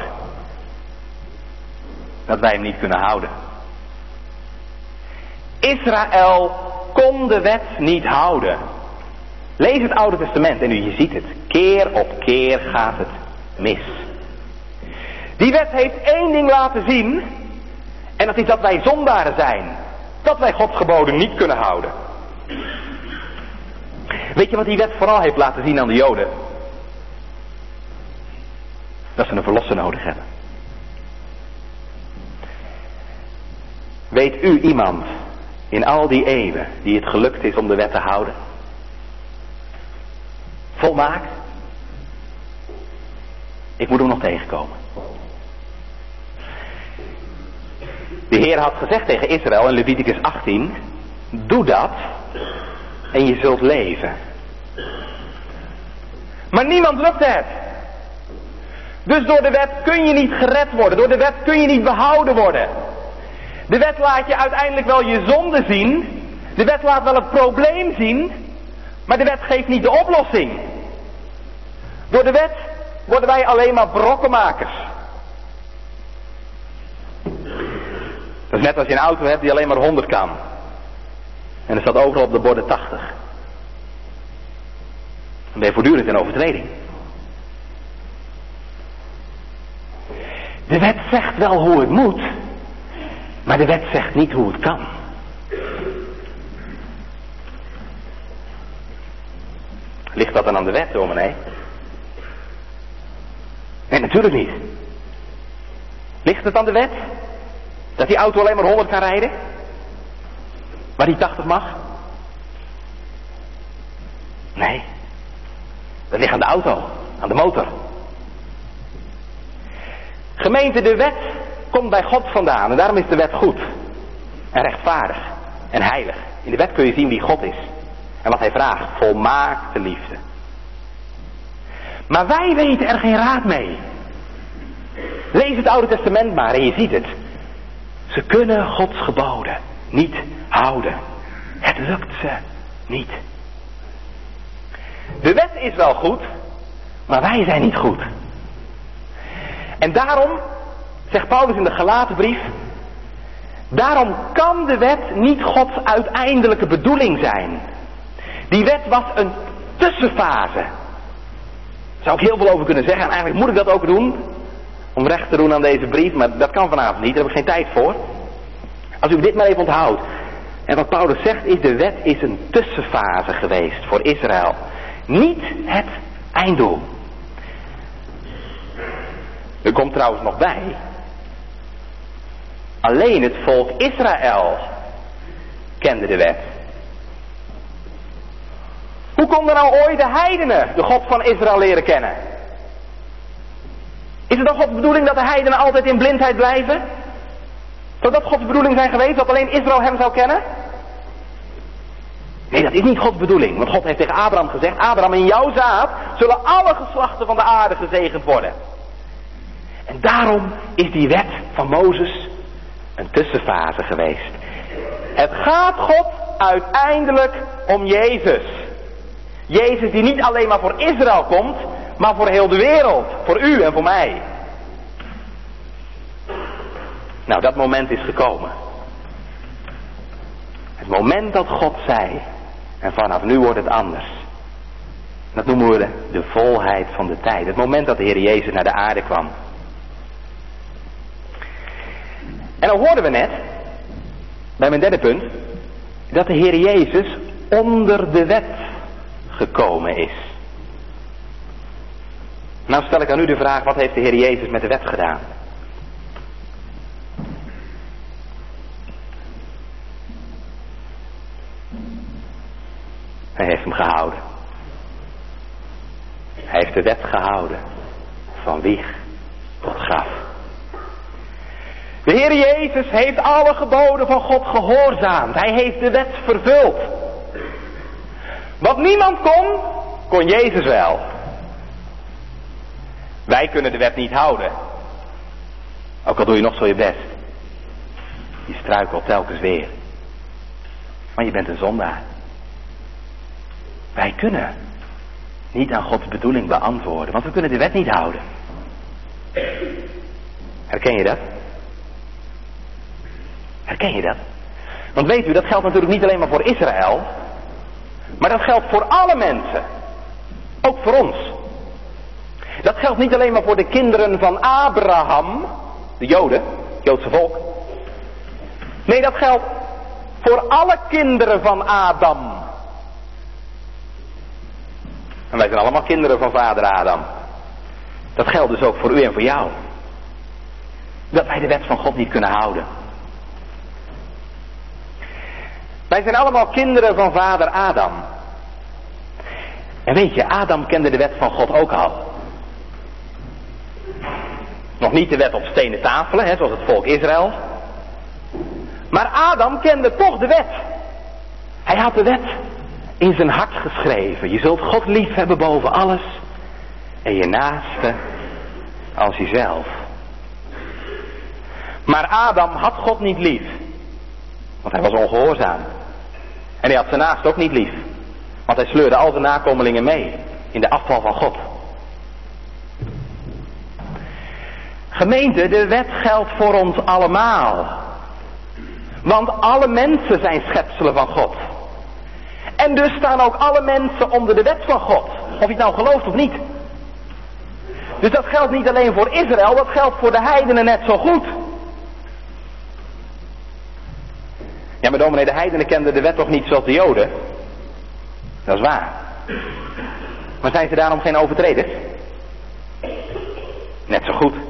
Dat wij hem niet kunnen houden. Israël kon de wet niet houden. Lees het Oude Testament en je ziet het. Keer op keer gaat het mis. Die wet heeft één ding laten zien. En dat is dat wij zondaren zijn. Dat wij Gods geboden niet kunnen houden. Weet je wat die wet vooral heeft laten zien aan de Joden? Dat ze een verlosser nodig hebben. Weet u iemand In al die eeuwen die het gelukt is om de wet te houden. Volmaakt. Ik moet hem nog tegenkomen. De Heer had gezegd tegen Israël in Leviticus 18. Doe dat en je zult leven. Maar niemand lukte het. Dus door de wet kun je niet gered worden. Door de wet kun je niet behouden worden. De wet laat je uiteindelijk wel je zonde zien. De wet laat wel het probleem zien. Maar de wet geeft niet de oplossing. Door de wet worden wij alleen maar brokkenmakers. Dat is net als je een auto hebt die alleen maar 100 kan. En er staat overal op de borden 80. Dan ben je voortdurend in overtreding. De wet zegt wel hoe het moet. Maar de wet zegt niet hoe het kan. Ligt dat dan aan de wet, dominee? Nee, natuurlijk niet. Ligt het aan de wet? Dat die auto alleen maar 100 kan rijden? Maar die 80 mag? Nee. Dat ligt aan de auto, aan de motor. Gemeente, de wet komt bij God vandaan en daarom is de wet goed. En rechtvaardig en heilig. In de wet kun je zien wie God is. En wat hij vraagt, volmaakte liefde. Maar wij weten er geen raad mee. Lees het Oude Testament maar en je ziet het. Ze kunnen Gods geboden niet houden. Het lukt ze niet. De wet is wel goed, maar wij zijn niet goed. En daarom, zegt Paulus in de Galatenbrief, daarom kan de wet niet Gods uiteindelijke bedoeling zijn. Die wet was een tussenfase. Daar zou ik heel veel over kunnen zeggen en eigenlijk moet ik dat ook doen. Om recht te doen aan deze brief, maar dat kan vanavond niet, daar heb ik geen tijd voor. Als u dit maar even onthoudt. En wat Paulus zegt is, de wet is een tussenfase geweest voor Israël. Niet het einddoel. Er komt trouwens nog bij. Alleen het volk Israël kende de wet. Hoe konden nou ooit de heidenen de God van Israël leren kennen? Is het dan Gods bedoeling dat de heidenen altijd in blindheid blijven? Zou dat Gods bedoeling zijn geweest, dat alleen Israël hem zou kennen? Nee, dat is niet Gods bedoeling. Want God heeft tegen Abraham gezegd, Abraham, in jouw zaad zullen alle geslachten van de aarde gezegend worden. En daarom is die wet van Mozes een tussenfase geweest. Het gaat God uiteindelijk om Jezus. Jezus die niet alleen maar voor Israël komt, maar voor heel de wereld. Voor u en voor mij. Nou, dat moment is gekomen. Het moment dat God zei, en vanaf nu wordt het anders. Dat noemen we de volheid van de tijd. Het moment dat de Heer Jezus naar de aarde kwam. En dan hoorden we net, bij mijn derde punt, dat de Heer Jezus onder de wet gekomen is. Nou stel ik aan u de vraag, wat heeft de Heer Jezus met de wet gedaan? Hij heeft hem gehouden. Hij heeft de wet gehouden. Van wieg tot graf. De Heer Jezus heeft alle geboden van God gehoorzaamd. Hij heeft de wet vervuld. Wat niemand kon, kon Jezus wel. Wij kunnen de wet niet houden. Ook al doe je nog zo je best. Je struikelt telkens weer. Maar je bent een zondaar. Wij kunnen niet aan Gods bedoeling beantwoorden, want we kunnen de wet niet houden. Herken je dat? Herken je dat? Want weet u, dat geldt natuurlijk niet alleen maar voor Israël, maar dat geldt voor alle mensen. Ook voor ons. Dat geldt niet alleen maar voor de kinderen van Abraham, de Joden, het Joodse volk. Nee, dat geldt voor alle kinderen van Adam. En wij zijn allemaal kinderen van vader Adam. Dat geldt dus ook voor u en voor jou. Dat wij de wet van God niet kunnen houden. Wij zijn allemaal kinderen van vader Adam. En weet je, Adam kende de wet van God ook al. Nog niet de wet op stenen tafelen, hè, zoals het volk Israël. Maar Adam kende toch de wet. Hij had de wet in zijn hart geschreven. Je zult God lief hebben boven alles. En je naaste als jezelf. Maar Adam had God niet lief. Want hij was ongehoorzaam. En hij had zijn naaste ook niet lief. Want hij sleurde al zijn nakomelingen mee. In de afval van God. Gemeente, de wet geldt voor ons allemaal. Want alle mensen zijn schepselen van God. En dus staan ook alle mensen onder de wet van God. Of je het nou gelooft of niet. Dus dat geldt niet alleen voor Israël, dat geldt voor de heidenen net zo goed. Ja, maar dominee, de heidenen kenden de wet toch niet zoals de Joden? Dat is waar. Maar zijn ze daarom geen overtreders? Net zo goed.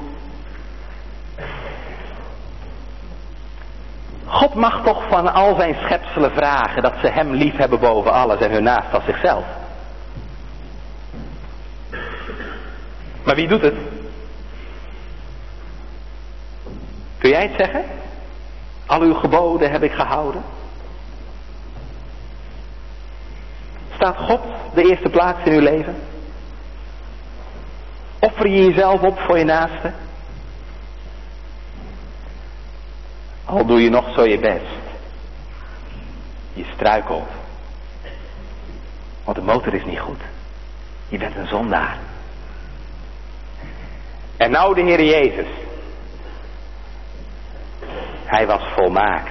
God mag toch van al zijn schepselen vragen dat ze hem lief hebben boven alles en hun naast als zichzelf. Maar wie doet het? Kun jij het zeggen? Al uw geboden heb ik gehouden. Staat God de eerste plaats in uw leven? Offer je jezelf op voor je naaste? Al doe je nog zo je best. Je struikelt. Want de motor is niet goed. Je bent een zondaar. En nou de Heer Jezus. Hij was volmaakt.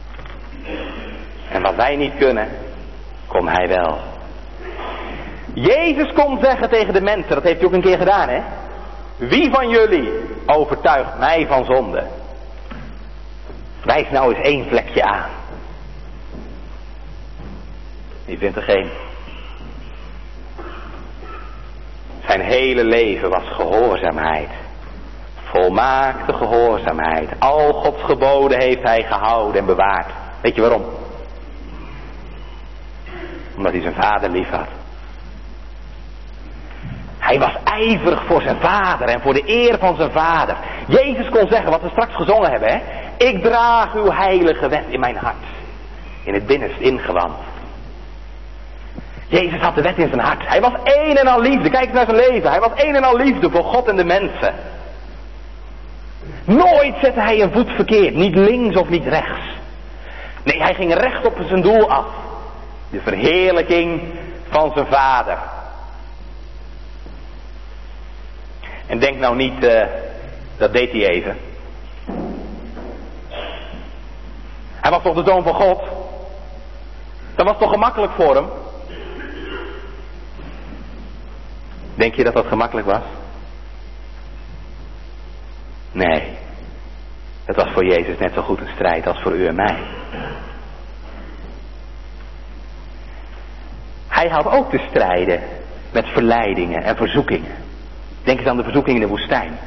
En wat wij niet kunnen, kon hij wel. Jezus kon zeggen tegen de mensen, dat heeft hij ook een keer gedaan, hè? Wie van jullie overtuigt mij van zonde? Wijs nou eens één vlekje aan. Die vindt er geen. Zijn hele leven was gehoorzaamheid. Volmaakte gehoorzaamheid. Al Gods geboden heeft hij gehouden en bewaard. Weet je waarom? Omdat hij zijn vader lief had. Hij was ijverig voor zijn vader en voor de eer van zijn vader. Jezus kon zeggen wat we straks gezongen hebben, hè? Ik draag uw heilige wet in mijn hart. In het binnenst ingewand. Jezus had de wet in zijn hart. Hij was één en al liefde. Kijk eens naar zijn leven. Hij was één en al liefde voor God en de mensen. Nooit zette hij een voet verkeerd. Niet links of niet rechts. Nee, hij ging recht op zijn doel af. De verheerlijking van zijn vader. En denk nou niet, dat deed hij even. Hij was toch de zoon van God? Dat was toch gemakkelijk voor hem? Denk je dat dat gemakkelijk was? Nee. Het was voor Jezus net zo goed een strijd als voor u en mij. Hij had ook te strijden met verleidingen en verzoekingen. Denk eens aan de verzoeking in de woestijn.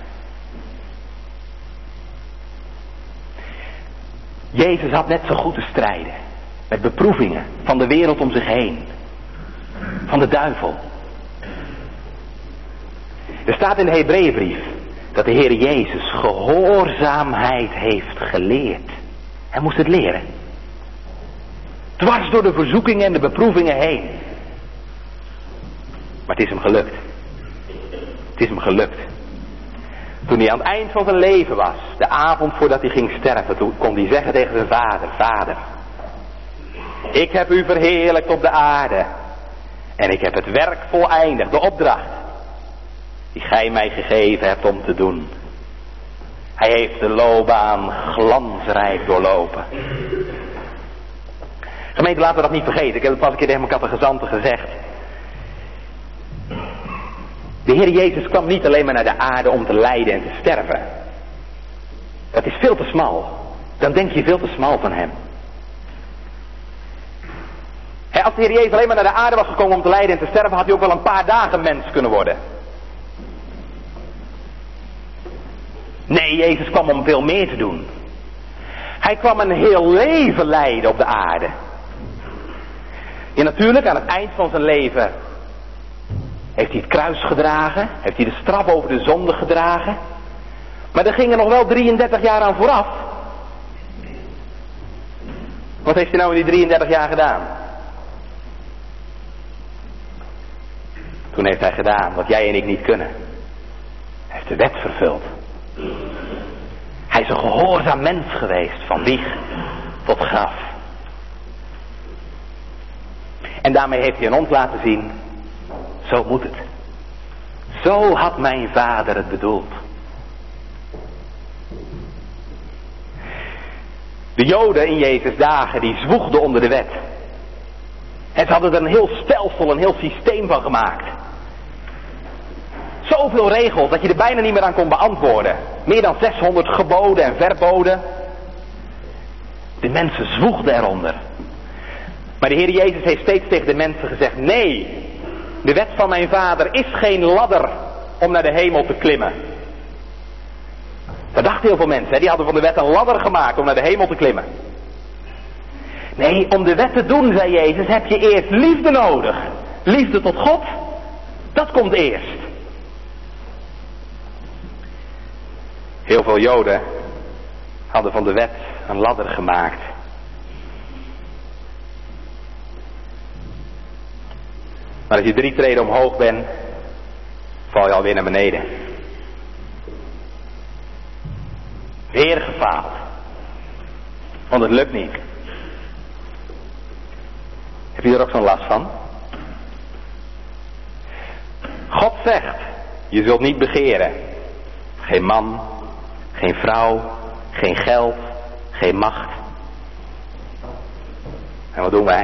Jezus had net zo goed te strijden met beproevingen van de wereld om zich heen. Van de duivel. Er staat in de Hebreeënbrief dat de Heer Jezus gehoorzaamheid heeft geleerd. Hij moest het leren. Dwars door de verzoekingen en de beproevingen heen. Maar het is hem gelukt. Het is hem gelukt. Toen hij aan het eind van zijn leven was, de avond voordat hij ging sterven, toen kon hij zeggen tegen zijn vader: Vader, ik heb u verheerlijkt op de aarde. En ik heb het werk voleindigd, de opdracht die gij mij gegeven hebt om te doen. Hij heeft de loopbaan glansrijk doorlopen. Gemeente, laten we dat niet vergeten. Ik heb het pas een keer tegen mijn catechizanten gezegd. De Heer Jezus kwam niet alleen maar naar de aarde om te lijden en te sterven. Dat is veel te smal. Dan denk je veel te smal van hem. Als de Heer Jezus alleen maar naar de aarde was gekomen om te lijden en te sterven, had hij ook wel een paar dagen mens kunnen worden. Nee, Jezus kwam om veel meer te doen. Hij kwam een heel leven leiden op de aarde. Ja, natuurlijk, aan het eind van zijn leven heeft hij het kruis gedragen. Heeft hij de straf over de zonde gedragen. Maar er gingen nog wel 33 jaar aan vooraf. Wat heeft hij nou in die 33 jaar gedaan? Toen heeft hij gedaan wat jij en ik niet kunnen. Hij heeft de wet vervuld. Hij is een gehoorzaam mens geweest, van wieg tot graf. En daarmee heeft hij aan ons laten zien, zo moet het. Zo had mijn vader het bedoeld. De Joden in Jezus' dagen, die zwoegden onder de wet. En ze hadden er een heel stelsel, een heel systeem van gemaakt. Zoveel regels dat je er bijna niet meer aan kon beantwoorden. Meer dan 600 geboden en verboden. De mensen zwoegden eronder. Maar de Heer Jezus heeft steeds tegen de mensen gezegd, nee, de wet van mijn vader is geen ladder om naar de hemel te klimmen. Dat dachten heel veel mensen, die hadden van de wet een ladder gemaakt om naar de hemel te klimmen. Nee, om de wet te doen, zei Jezus, heb je eerst liefde nodig. Liefde tot God, dat komt eerst. Heel veel Joden hadden van de wet een ladder gemaakt. Maar als je 3 treden omhoog bent, val je alweer naar beneden. Weer gefaald. Want het lukt niet. Heb je er ook zo'n last van? God zegt, je zult niet begeren. Geen man, geen vrouw, geen geld, geen macht. En wat doen wij?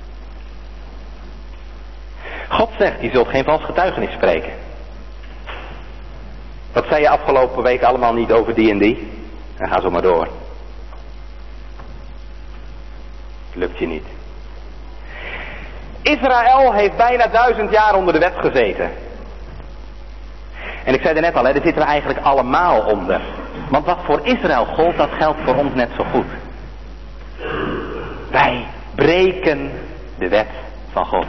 God zegt, je zult geen vals getuigenis spreken. Wat zei je afgelopen week allemaal niet over die en die? En ga zo maar door. Lukt je niet. Israël heeft bijna 1000 jaar onder de wet gezeten. En ik zei er net al, daar zitten we eigenlijk allemaal onder. Want wat voor Israël gold, dat geldt voor ons net zo goed. Wij breken de wet van God.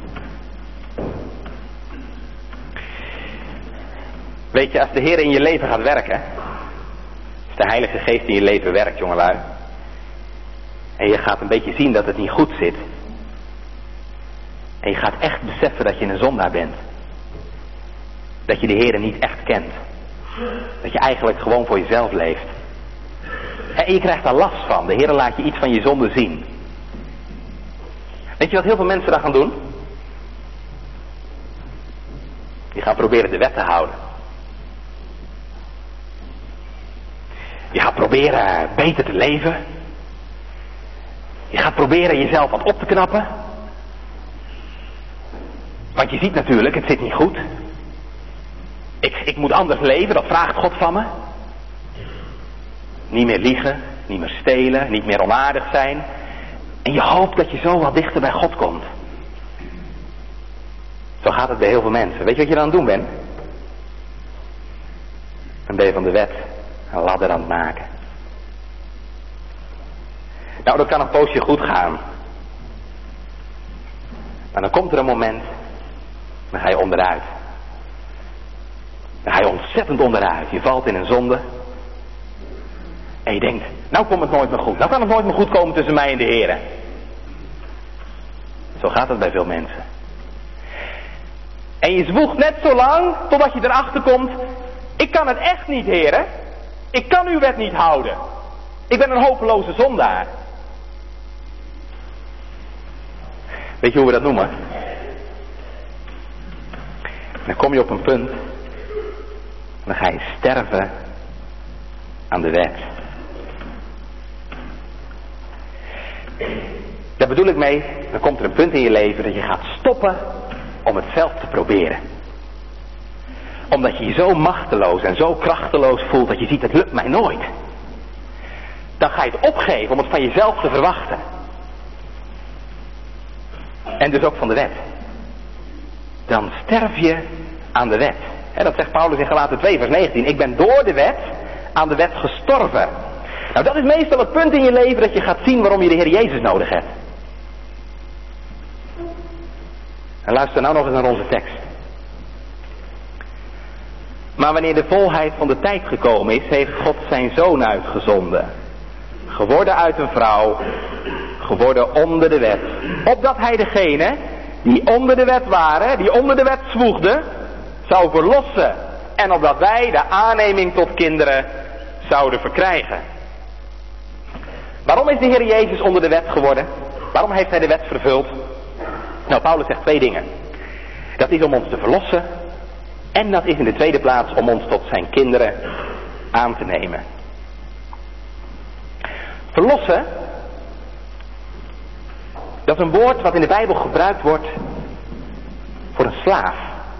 Weet je, als de Heer in je leven gaat werken, als de Heilige Geest in je leven werkt, jongelui, en je gaat een beetje zien dat het niet goed zit, en je gaat echt beseffen dat je een zondaar bent, dat je de Heer niet echt kent, dat je eigenlijk gewoon voor jezelf leeft, en je krijgt daar last van, de Heer laat je iets van je zonde zien. Weet je wat heel veel mensen daar gaan doen? Die gaan proberen de wet te houden. Je gaat proberen beter te leven. Je gaat proberen jezelf wat op te knappen. Want je ziet natuurlijk, het zit niet goed. Ik moet anders leven, dat vraagt God van me. Niet meer liegen, niet meer stelen, niet meer onaardig zijn. En je hoopt dat je zo wat dichter bij God komt. Zo gaat het bij heel veel mensen. Weet je wat je dan aan het doen bent? Dan ben je van de wet een ladder aan het maken. Nou, dat kan een poosje goed gaan. Maar dan komt er een moment, dan ga je onderuit. Dan ga je ontzettend onderuit. Je valt in een zonde. En je denkt, nou komt het nooit meer goed. Nou kan het nooit meer goed komen tussen mij en de Heer. Zo gaat het bij veel mensen. En je zwoegt net zo lang totdat je erachter komt, ik kan het echt niet, Heer. Ik kan uw wet niet houden. Ik ben een hopeloze zondaar. Weet je hoe we dat noemen? Dan kom je op een punt. Dan ga je sterven aan de wet. Daar bedoel ik mee, dan komt er een punt in je leven dat je gaat stoppen om het zelf te proberen. Omdat je je zo machteloos en zo krachteloos voelt dat je ziet, het lukt mij nooit. Dan ga je het opgeven om het van jezelf te verwachten. En dus ook van de wet. Dan sterf je aan de wet. En dat zegt Paulus in Galaten 2 vers 19. Ik ben door de wet aan de wet gestorven. Nou, dat is meestal het punt in je leven dat je gaat zien waarom je de Heer Jezus nodig hebt. En luister nou nog eens naar onze tekst. Maar wanneer de volheid van de tijd gekomen is, heeft God zijn zoon uitgezonden. Geworden uit een vrouw, geworden onder de wet. Opdat hij degene die onder de wet waren, die onder de wet zwoegden, zou verlossen. En opdat wij de aanneming tot kinderen zouden verkrijgen. Waarom is de Heer Jezus onder de wet geworden? Waarom heeft hij de wet vervuld? Nou, Paulus zegt 2 dingen. Dat is om ons te verlossen. En dat is in de tweede plaats om ons tot zijn kinderen aan te nemen. Verlossen, dat is een woord wat in de Bijbel gebruikt wordt voor een slaaf.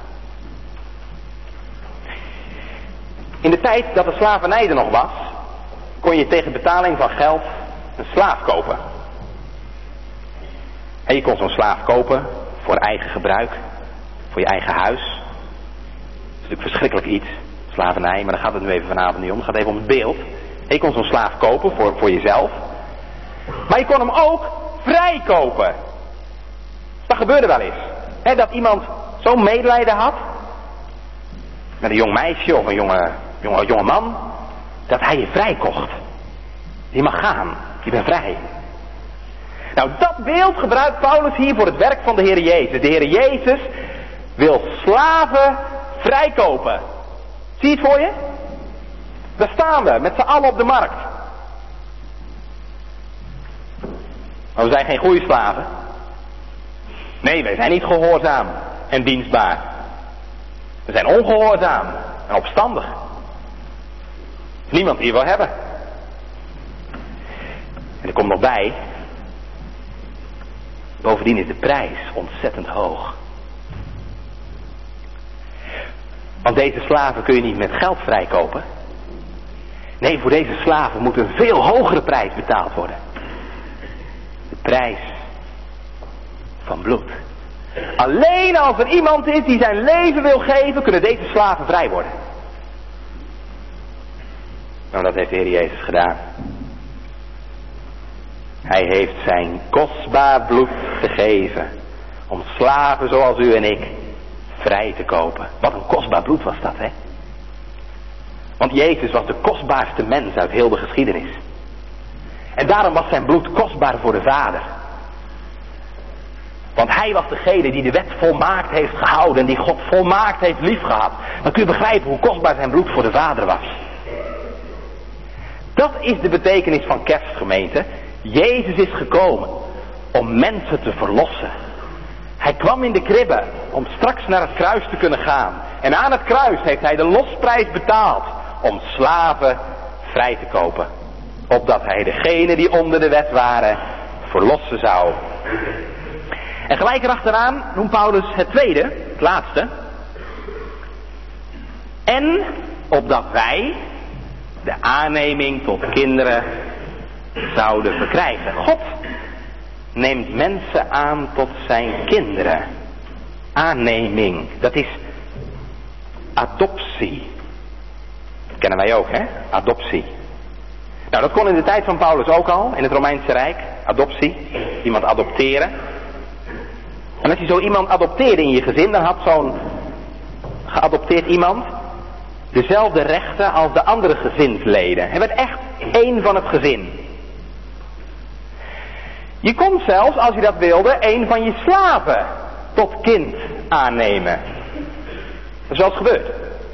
In de tijd dat de slavernij er nog was, kon je tegen betaling van geld een slaaf kopen. En je kon zo'n slaaf kopen voor eigen gebruik, voor je eigen huis. Dat is natuurlijk verschrikkelijk iets, slavernij, maar daar gaat het nu even vanavond niet om. Het gaat even om het beeld. En je kon zo'n slaaf kopen voor jezelf. Maar je kon hem ook vrij kopen. Dat gebeurde wel eens. He, dat iemand zo'n medelijden had met een jong meisje of een jonge man, dat hij je vrij kocht. Je mag gaan, je bent vrij. Nou, dat beeld gebruikt Paulus hier voor het werk van de Heer Jezus. De Heer Jezus wil slaven vrijkopen. Zie je het voor je? Daar staan we, met z'n allen op de markt. Maar we zijn geen goede slaven. Nee, wij zijn niet gehoorzaam en dienstbaar. We zijn ongehoorzaam en opstandig. Niemand die wil hebben. En er komt nog bij. Bovendien is de prijs ontzettend hoog. Want deze slaven kun je niet met geld vrijkopen. Nee, voor deze slaven moet een veel hogere prijs betaald worden. De prijs van bloed. Alleen als er iemand is die zijn leven wil geven, kunnen deze slaven vrij worden. Nou, dat heeft de Heer Jezus gedaan. Hij heeft zijn kostbaar bloed gegeven om slaven zoals u en ik vrij te kopen. Wat een kostbaar bloed was dat, hè? Want Jezus was de kostbaarste mens uit heel de geschiedenis. En daarom was zijn bloed kostbaar voor de Vader. Want hij was degene die de wet volmaakt heeft gehouden en die God volmaakt heeft liefgehad. Dan kun je begrijpen hoe kostbaar zijn bloed voor de Vader was. Dat is de betekenis van kerstgemeente. Jezus is gekomen om mensen te verlossen. Hij kwam in de kribbe om straks naar het kruis te kunnen gaan. En aan het kruis heeft hij de losprijs betaald om slaven vrij te kopen. Opdat hij degenen die onder de wet waren verlossen zou. En gelijk erachteraan noemt Paulus het tweede, het laatste. En opdat wij de aanneming tot kinderen zouden verkrijgen. God neemt mensen aan tot zijn kinderen. Aanneming, dat is adoptie. Dat kennen wij ook, hè? Adoptie. Nou, dat kon in de tijd van Paulus ook al, in het Romeinse Rijk. Adoptie, iemand adopteren. En als je zo iemand adopteerde in je gezin, dan had zo'n geadopteerd iemand dezelfde rechten als de andere gezinsleden. Hij werd echt één van het gezin. Je kon zelfs, als je dat wilde, een van je slaven tot kind aannemen. Dat is wel eens gebeurd.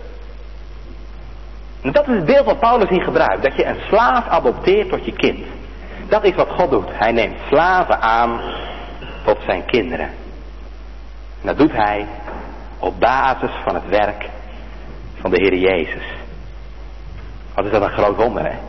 En dat is het beeld wat Paulus hier gebruikt. Dat je een slaaf adopteert tot je kind. Dat is wat God doet. Hij neemt slaven aan tot zijn kinderen. En dat doet hij op basis van het werk van de Heer Jezus. Wat is dat een groot wonder, hè?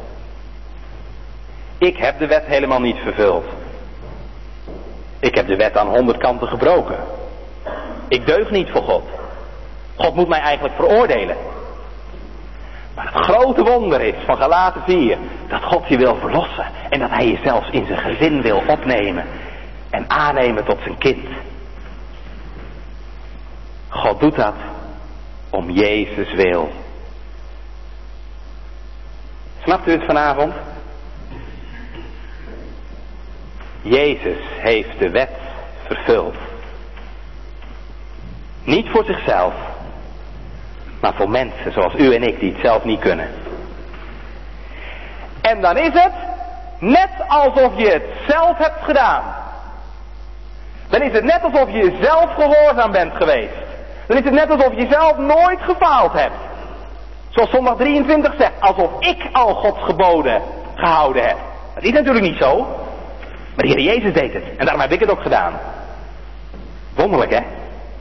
Ik heb de wet helemaal niet vervuld. Ik heb de wet aan 100 kanten gebroken. Ik deug niet voor God. God moet mij eigenlijk veroordelen. Maar het grote wonder is van Galaten 4 dat God je wil verlossen. En dat hij je zelfs in zijn gezin wil opnemen. En aannemen tot zijn kind. God doet dat om Jezus wil. Snapt u het vanavond? Jezus heeft de wet vervuld. Niet voor zichzelf, maar voor mensen zoals u en ik die het zelf niet kunnen. En dan is het net alsof je het zelf hebt gedaan. Dan is het net alsof je zelf gehoorzaam bent geweest. Dan is het net alsof je zelf nooit gefaald hebt. Zoals zondag 23 zegt, alsof ik al Gods geboden gehouden heb. Dat is natuurlijk niet zo. Maar de Heer Jezus deed het. En daarom heb ik het ook gedaan. Wonderlijk, hè?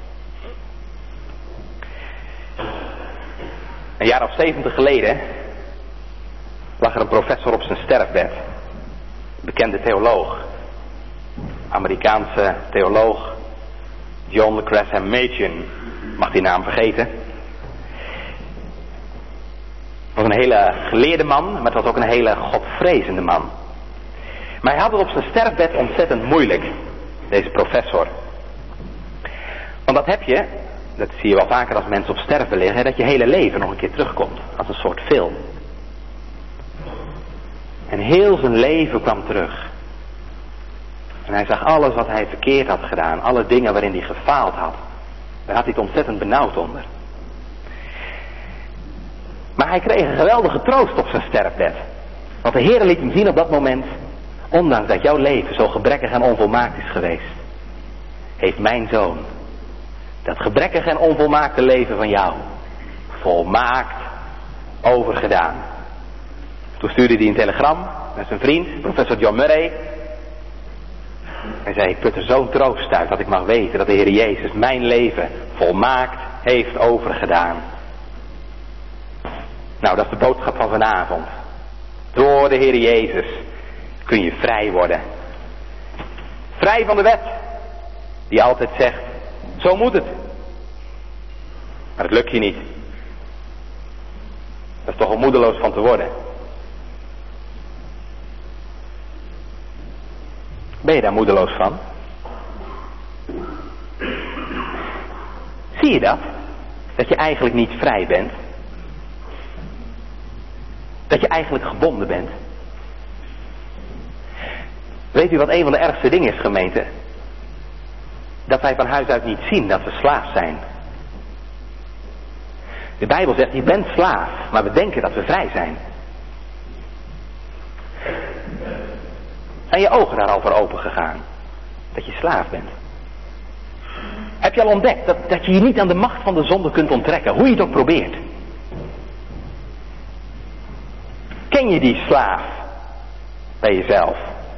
Een jaar of 70 geleden lag er een professor op zijn sterfbed. Bekende theoloog. Amerikaanse theoloog. John Gresham Machen. Mag die naam vergeten. Het was een hele geleerde man, maar het was ook een hele godvrezende man. Maar hij had het op zijn sterfbed ontzettend moeilijk, deze professor. Want dat heb je, dat zie je wel vaker als mensen op sterven liggen, dat je hele leven nog een keer terugkomt, als een soort film. En heel zijn leven kwam terug. En hij zag alles wat hij verkeerd had gedaan, alle dingen waarin hij gefaald had. Daar had hij het ontzettend benauwd onder. Maar hij kreeg een geweldige troost op zijn sterfbed. Want de Heer liet hem zien op dat moment, ondanks dat jouw leven zo gebrekkig en onvolmaakt is geweest, heeft mijn zoon dat gebrekkige en onvolmaakte leven van jou volmaakt overgedaan. Toen stuurde hij een telegram met zijn vriend, professor John Murray. Hij zei, ik put er zo'n troost uit dat ik mag weten dat de Heer Jezus mijn leven volmaakt heeft overgedaan. Nou, dat is de boodschap van vanavond. Door de Heer Jezus kun je vrij worden. Vrij van de wet, die altijd zegt, zo moet het. Maar het lukt je niet. Dat is toch om moedeloos van te worden. Ben je daar moedeloos van? Zie je dat? Dat je eigenlijk niet vrij bent? Dat je eigenlijk gebonden bent? Weet u wat een van de ergste dingen is, gemeente? Dat wij van huis uit niet zien dat we slaaf zijn. De Bijbel zegt, je bent slaaf, maar we denken dat we vrij zijn. Zijn je ogen daar al voor open gegaan? Dat je slaaf bent. Heb je al ontdekt dat je je niet aan de macht van de zonde kunt onttrekken, hoe je het ook probeert? Ken je die slaaf bij jezelf?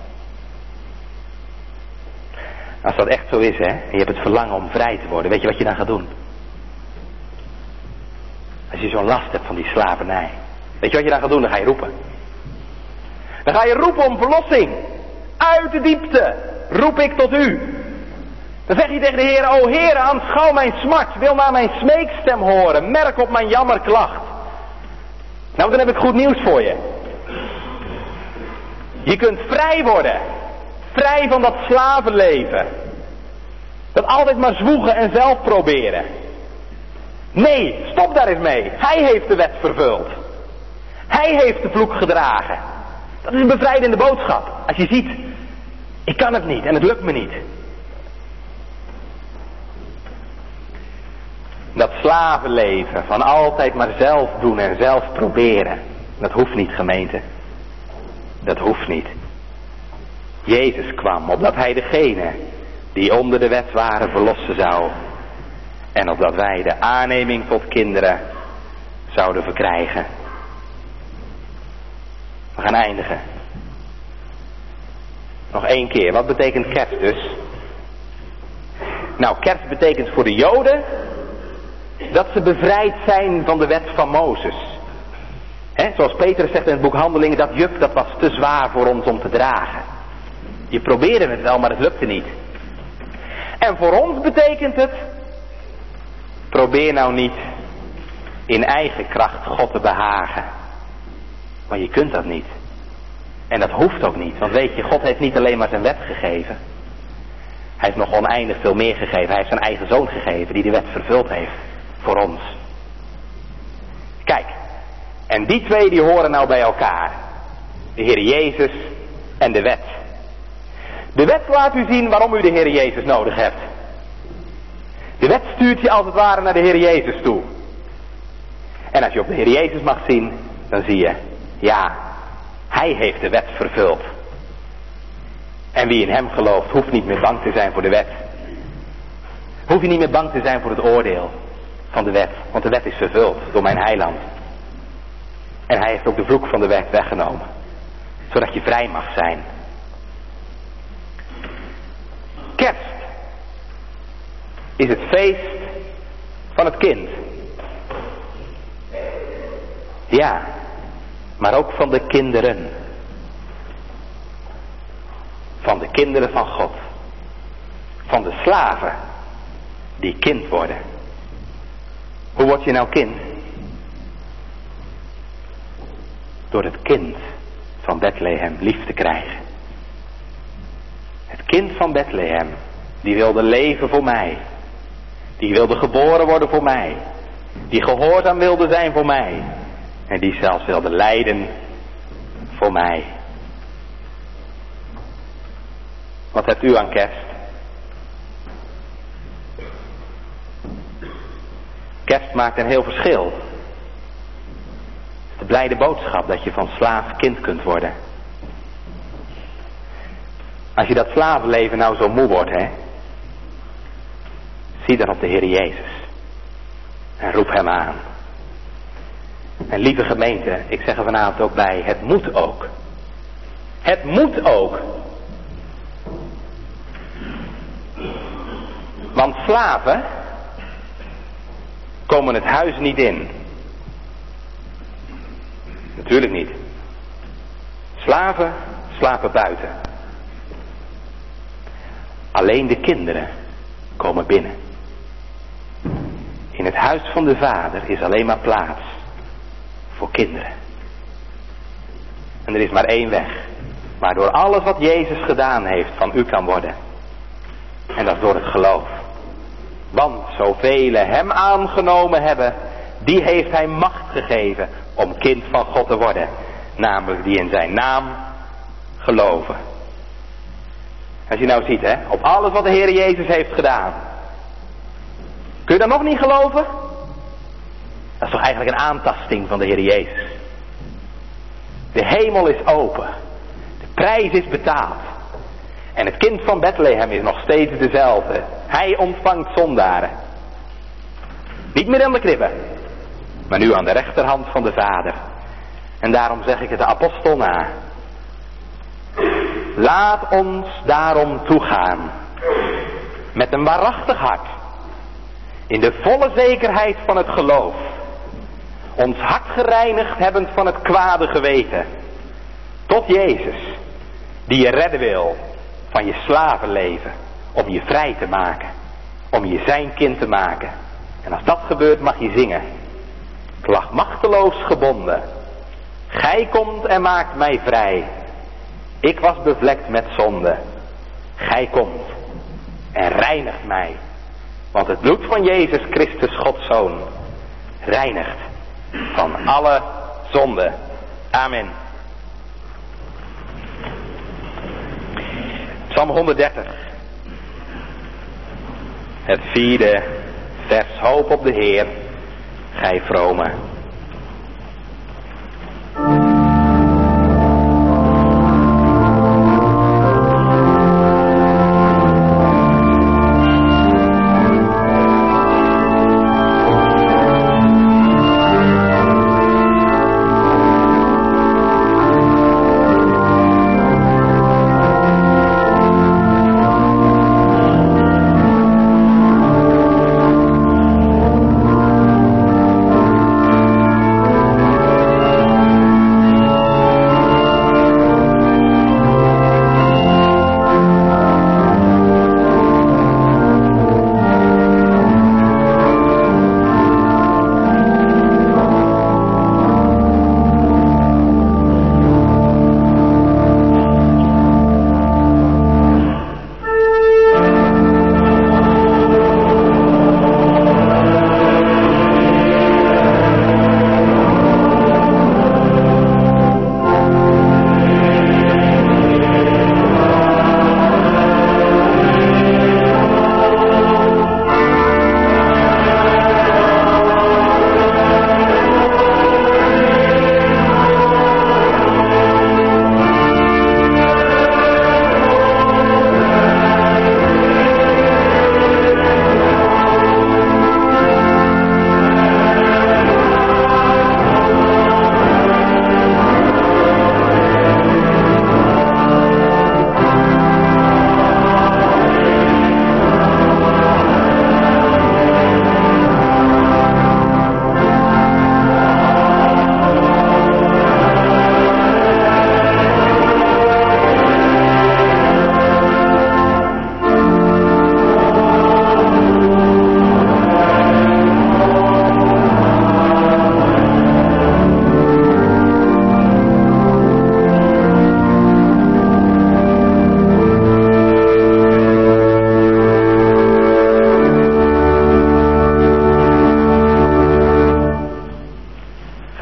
Als dat echt zo is, hè, en je hebt het verlangen om vrij te worden, weet je wat je dan gaat doen? Als je zo'n last hebt van die slavernij, weet je wat je dan gaat doen? Dan ga je roepen. Dan ga je roepen om verlossing. Uit de diepte roep ik tot u. Dan zeg je tegen de Heer, o Heer, aanschouw mijn smart, wil naar mijn smeekstem horen, merk op mijn jammerklacht. Nou, dan heb ik goed nieuws voor je. Je kunt vrij worden. Vrij van dat slavenleven. Dat altijd maar zwoegen en zelf proberen. Nee, stop daar eens mee. Hij heeft de wet vervuld. Hij heeft de vloek gedragen. Dat is een bevrijdende boodschap. Als je ziet, ik kan het niet en het lukt me niet. Dat slavenleven van altijd maar zelf doen en zelf proberen. Dat hoeft niet, gemeente. Dat hoeft niet. Jezus kwam opdat hij degene die onder de wet waren verlossen zou. En opdat wij de aanneming tot kinderen zouden verkrijgen. We gaan eindigen. Nog 1 keer. Wat betekent kerst dus? Nou, kerst betekent voor de Joden dat ze bevrijd zijn van de wet van Mozes. Zoals Petrus zegt in het boek Handelingen, dat juk dat was te zwaar voor ons om te dragen. Je probeerde het wel, maar het lukte niet. En voor ons betekent het, probeer nou niet in eigen kracht God te behagen. Maar je kunt dat niet. En dat hoeft ook niet. Want weet je, God heeft niet alleen maar zijn wet gegeven. Hij heeft nog oneindig veel meer gegeven. Hij heeft zijn eigen zoon gegeven die de wet vervuld heeft. Voor ons. Kijk. En die twee die horen nou bij elkaar. De Heer Jezus en de wet. De wet laat u zien waarom u de Heer Jezus nodig hebt. De wet stuurt je als het ware naar de Heer Jezus toe. En als je op de Heer Jezus mag zien, dan zie je, ja, Hij heeft de wet vervuld. En wie in Hem gelooft, hoeft niet meer bang te zijn voor de wet. Hoef je niet meer bang te zijn voor het oordeel van de wet. Want de wet is vervuld door mijn heiland. En Hij heeft ook de vloek van de wet weggenomen. Zodat je vrij mag zijn. Kerst is het feest van het kind. Ja, maar ook van de kinderen. Van de kinderen van God. Van de slaven die kind worden. Hoe word je nou kind? Door het kind van Bethlehem lief te krijgen. Het kind van Bethlehem, die wilde leven voor mij. Die wilde geboren worden voor mij. Die gehoorzaam wilde zijn voor mij. En die zelfs wilde lijden voor mij. Wat hebt u aan kerst? Kerst maakt een heel verschil. Het is de blijde boodschap dat je van slaaf kind kunt worden. Als je dat slavenleven nou zo moe wordt, hè. Zie dan op de Heer Jezus. En roep Hem aan. En lieve gemeente, ik zeg er vanavond ook bij, het moet ook. Het moet ook. Want slaven komen het huis niet in. Natuurlijk niet. Slaven slapen buiten. Alleen de kinderen komen binnen. In het huis van de Vader is alleen maar plaats voor kinderen. En er is maar één weg, waardoor alles wat Jezus gedaan heeft van u kan worden. En dat is door het geloof. Want zoveel Hem aangenomen hebben, die heeft Hij macht gegeven om kind van God te worden. Namelijk die in zijn naam geloven. Als je nou ziet, hè, op alles wat de Heer Jezus heeft gedaan. Kun je dan nog niet geloven? Dat is toch eigenlijk een aantasting van de Heer Jezus. De hemel is open. De prijs is betaald. En het kind van Bethlehem is nog steeds dezelfde. Hij ontvangt zondaren. Niet meer aan de kribben. Maar nu aan de rechterhand van de Vader. En daarom zeg ik het de apostel na. Laat ons daarom toegaan. Met een waarachtig hart. In de volle zekerheid van het geloof. Ons hart gereinigd hebbend van het kwade geweten. Tot Jezus. Die je redden wil. Van je slavenleven. Om je vrij te maken. Om je zijn kind te maken. En als dat gebeurt mag je zingen. Ik lag machteloos gebonden. Gij komt en maakt mij vrij. Ik was bevlekt met zonde. Gij komt en reinigt mij. Want het bloed van Jezus Christus, Gods Zoon, reinigt van alle zonde. Amen. Psalm 130. Het 4e vers. Hoop op de Heer, gij vrome.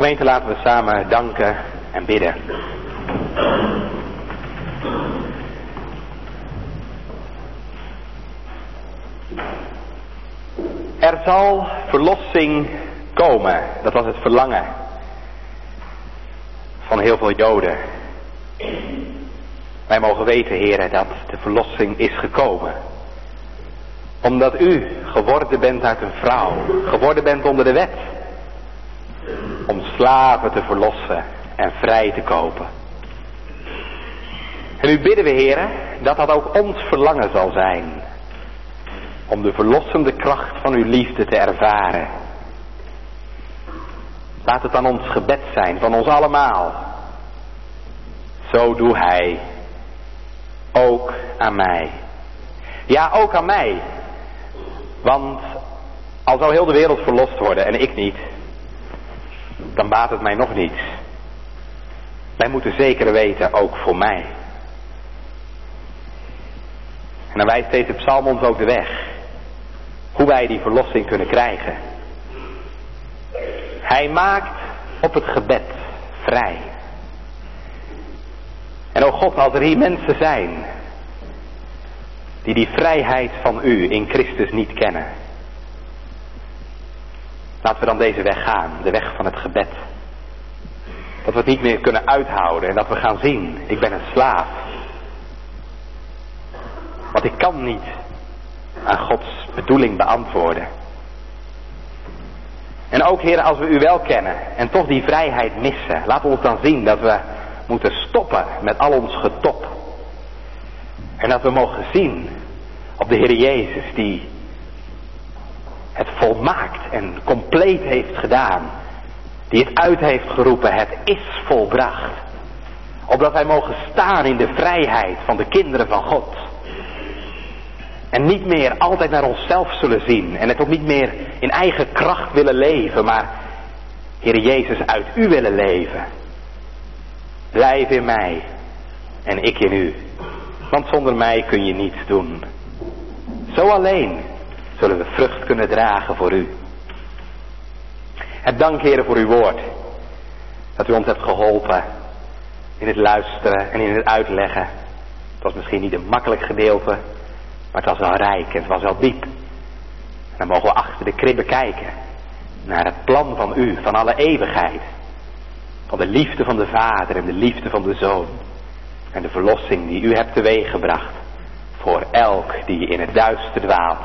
Gemeente, laten we samen danken en bidden. Er zal verlossing komen. Dat was het verlangen van heel veel Joden. Wij mogen weten, heren, dat de verlossing is gekomen. Omdat u geworden bent uit een vrouw. Geworden bent onder de wet. Om slaven te verlossen en vrij te kopen. En nu bidden we, heren, dat dat ook ons verlangen zal zijn. Om de verlossende kracht van uw liefde te ervaren. Laat het dan ons gebed zijn, van ons allemaal. Zo doe hij. Ook aan mij. Ja, ook aan mij. Want al zou heel de wereld verlost worden en ik niet, dan baat het mij nog niets. Wij moeten zeker weten, ook voor mij. En dan wijst deze psalm ons ook de weg. Hoe wij die verlossing kunnen krijgen. Hij maakt op het gebed vrij. En o God, als er hier mensen zijn die vrijheid van u in Christus niet kennen. Laten we dan deze weg gaan, de weg van het gebed. Dat we het niet meer kunnen uithouden en dat we gaan zien, ik ben een slaaf. Want ik kan niet aan Gods bedoeling beantwoorden. En ook, Heer, als we u wel kennen en toch die vrijheid missen, laten we ons dan zien dat we moeten stoppen met al ons getop. En dat we mogen zien op de Heer Jezus die het volmaakt en compleet heeft gedaan. Die het uit heeft geroepen, het is volbracht. Opdat wij mogen staan in de vrijheid van de kinderen van God. En niet meer altijd naar onszelf zullen zien. En het ook niet meer in eigen kracht willen leven. Maar, Heer Jezus, uit u willen leven. Blijf in mij en ik in u. Want zonder mij kun je niets doen. Zo alleen zullen we vrucht kunnen dragen voor u. Het dank, Heer, voor uw woord. Dat u ons hebt geholpen in het luisteren en in het uitleggen. Het was misschien niet een makkelijk gedeelte, maar het was wel rijk en het was wel diep. En dan mogen we achter de kribben kijken naar het plan van u, van alle eeuwigheid. Van de liefde van de Vader en de liefde van de Zoon. En de verlossing die u hebt teweeggebracht voor elk die in het duister dwaalt.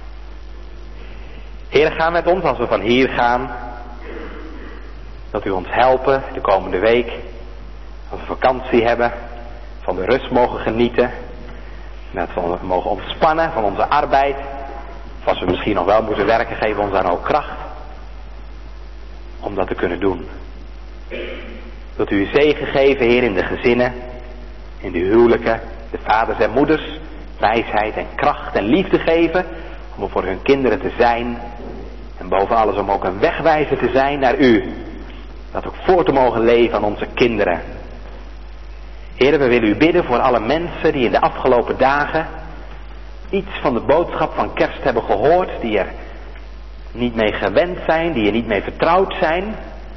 Heer, ga met ons als we van hier gaan. Dat u ons helpen de komende week. Als we vakantie hebben. Van de rust mogen genieten. Dat we mogen ontspannen van onze arbeid. Of als we misschien nog wel moeten werken, geef ons dan ook kracht. Om dat te kunnen doen. Wilt u uw zegen geven, Heer, in de gezinnen. In de huwelijken. De vaders en moeders. Wijsheid en kracht en liefde geven. Om er voor hun kinderen te zijn. En boven alles om ook een wegwijzer te zijn naar u. Dat ook voor te mogen leven aan onze kinderen. Heer, we willen u bidden voor alle mensen die in de afgelopen dagen iets van de boodschap van kerst hebben gehoord. Die er niet mee gewend zijn, die er niet mee vertrouwd zijn.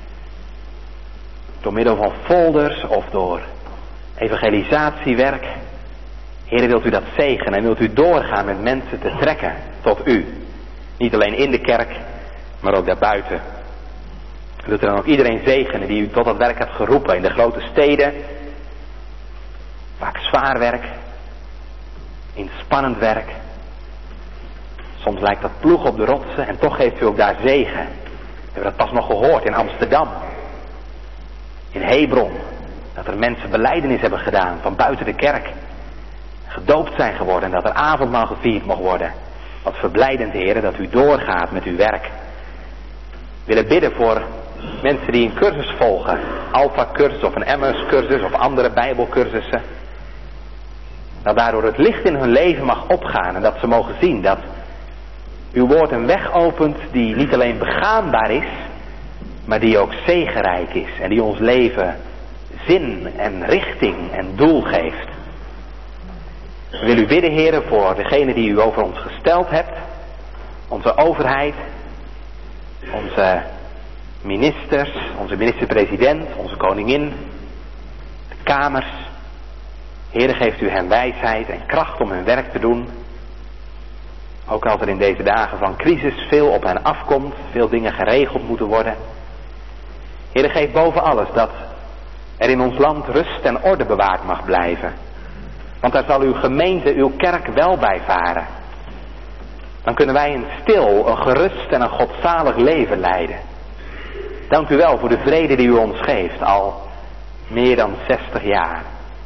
Door middel van folders of door evangelisatiewerk. Heer, wilt u dat zegenen en wilt u doorgaan met mensen te trekken tot u. Niet alleen in de kerk, maar ook daarbuiten. Wilt u dan ook iedereen zegenen die u tot dat werk hebt geroepen in de grote steden. Vaak zwaar werk. Inspannend werk. Soms lijkt dat ploeg op de rotsen en toch geeft u ook daar zegen. We hebben dat pas nog gehoord in Amsterdam. In Hebron. Dat er mensen belijdenis hebben gedaan van buiten de kerk. Gedoopt zijn geworden en dat er avondmaal gevierd mag worden. Wat verblijdend, heren, dat u doorgaat met uw werk. We willen bidden voor mensen die een cursus volgen. Alpha-cursus of een Emmaus-cursus of andere bijbelcursussen. Dat daardoor het licht in hun leven mag opgaan. En dat ze mogen zien dat uw woord een weg opent die niet alleen begaanbaar is. Maar die ook zegenrijk is. En die ons leven zin en richting en doel geeft. We willen u bidden, heren, voor degene die u over ons gesteld hebt. Onze overheid. Onze ministers, onze minister-president, onze koningin, de kamers. Heere, geeft u hen wijsheid en kracht om hun werk te doen. Ook als er in deze dagen van crisis veel op hen afkomt, veel dingen geregeld moeten worden. Heere, geef boven alles dat er in ons land rust en orde bewaard mag blijven. Want daar zal uw gemeente, uw kerk wel bij varen. Dan kunnen wij een stil, een gerust en een godzalig leven leiden. Dank u wel voor de vrede die u ons geeft, al meer dan 60 jaar.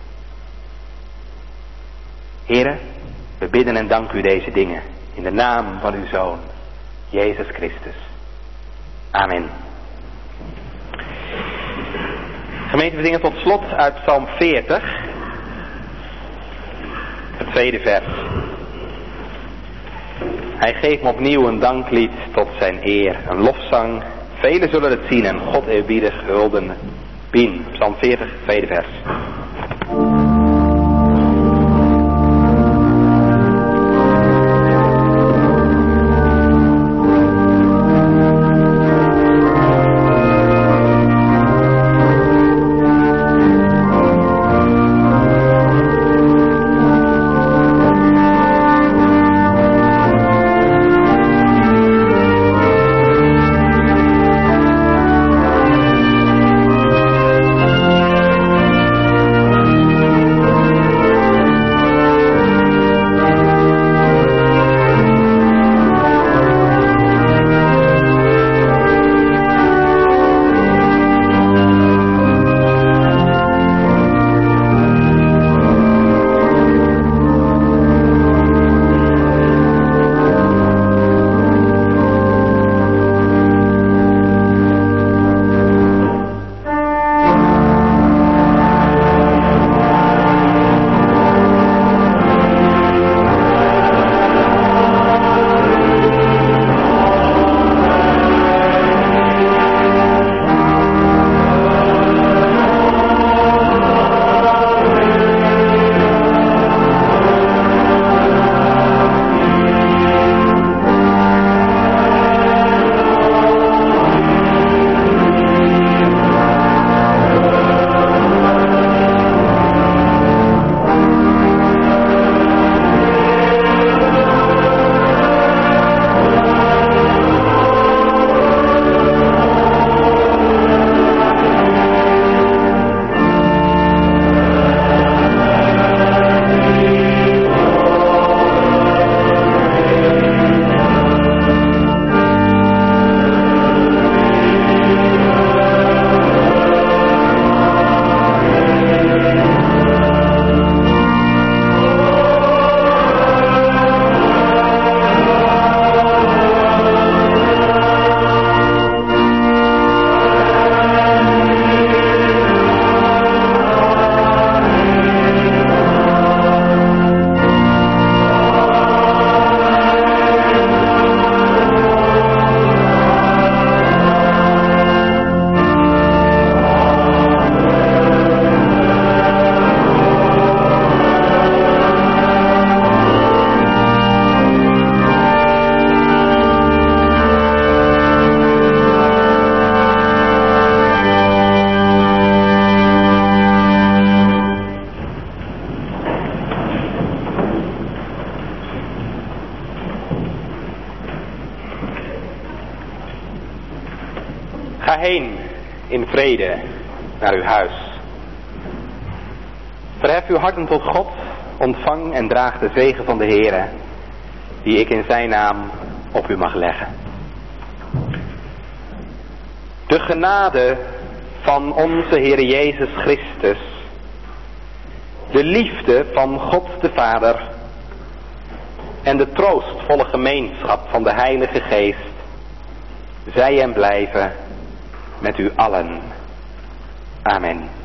Heren, we bidden en danken u deze dingen in de naam van uw Zoon, Jezus Christus. Amen. Gemeente, we zingen tot slot uit Psalm 40, het tweede vers. Hij geeft me opnieuw een danklied tot zijn eer, een lofzang. Velen zullen het zien en God eerbiedig hulden bien. Psalm 40, tweede vers. Ga heen in vrede naar uw huis. Verhef uw harten tot God, ontvang en draag de zegen van de Heere, die ik in zijn naam op u mag leggen. De genade van onze Heere Jezus Christus, de liefde van God de Vader en de troostvolle gemeenschap van de Heilige Geest, zij en blijven met u allen. Amen.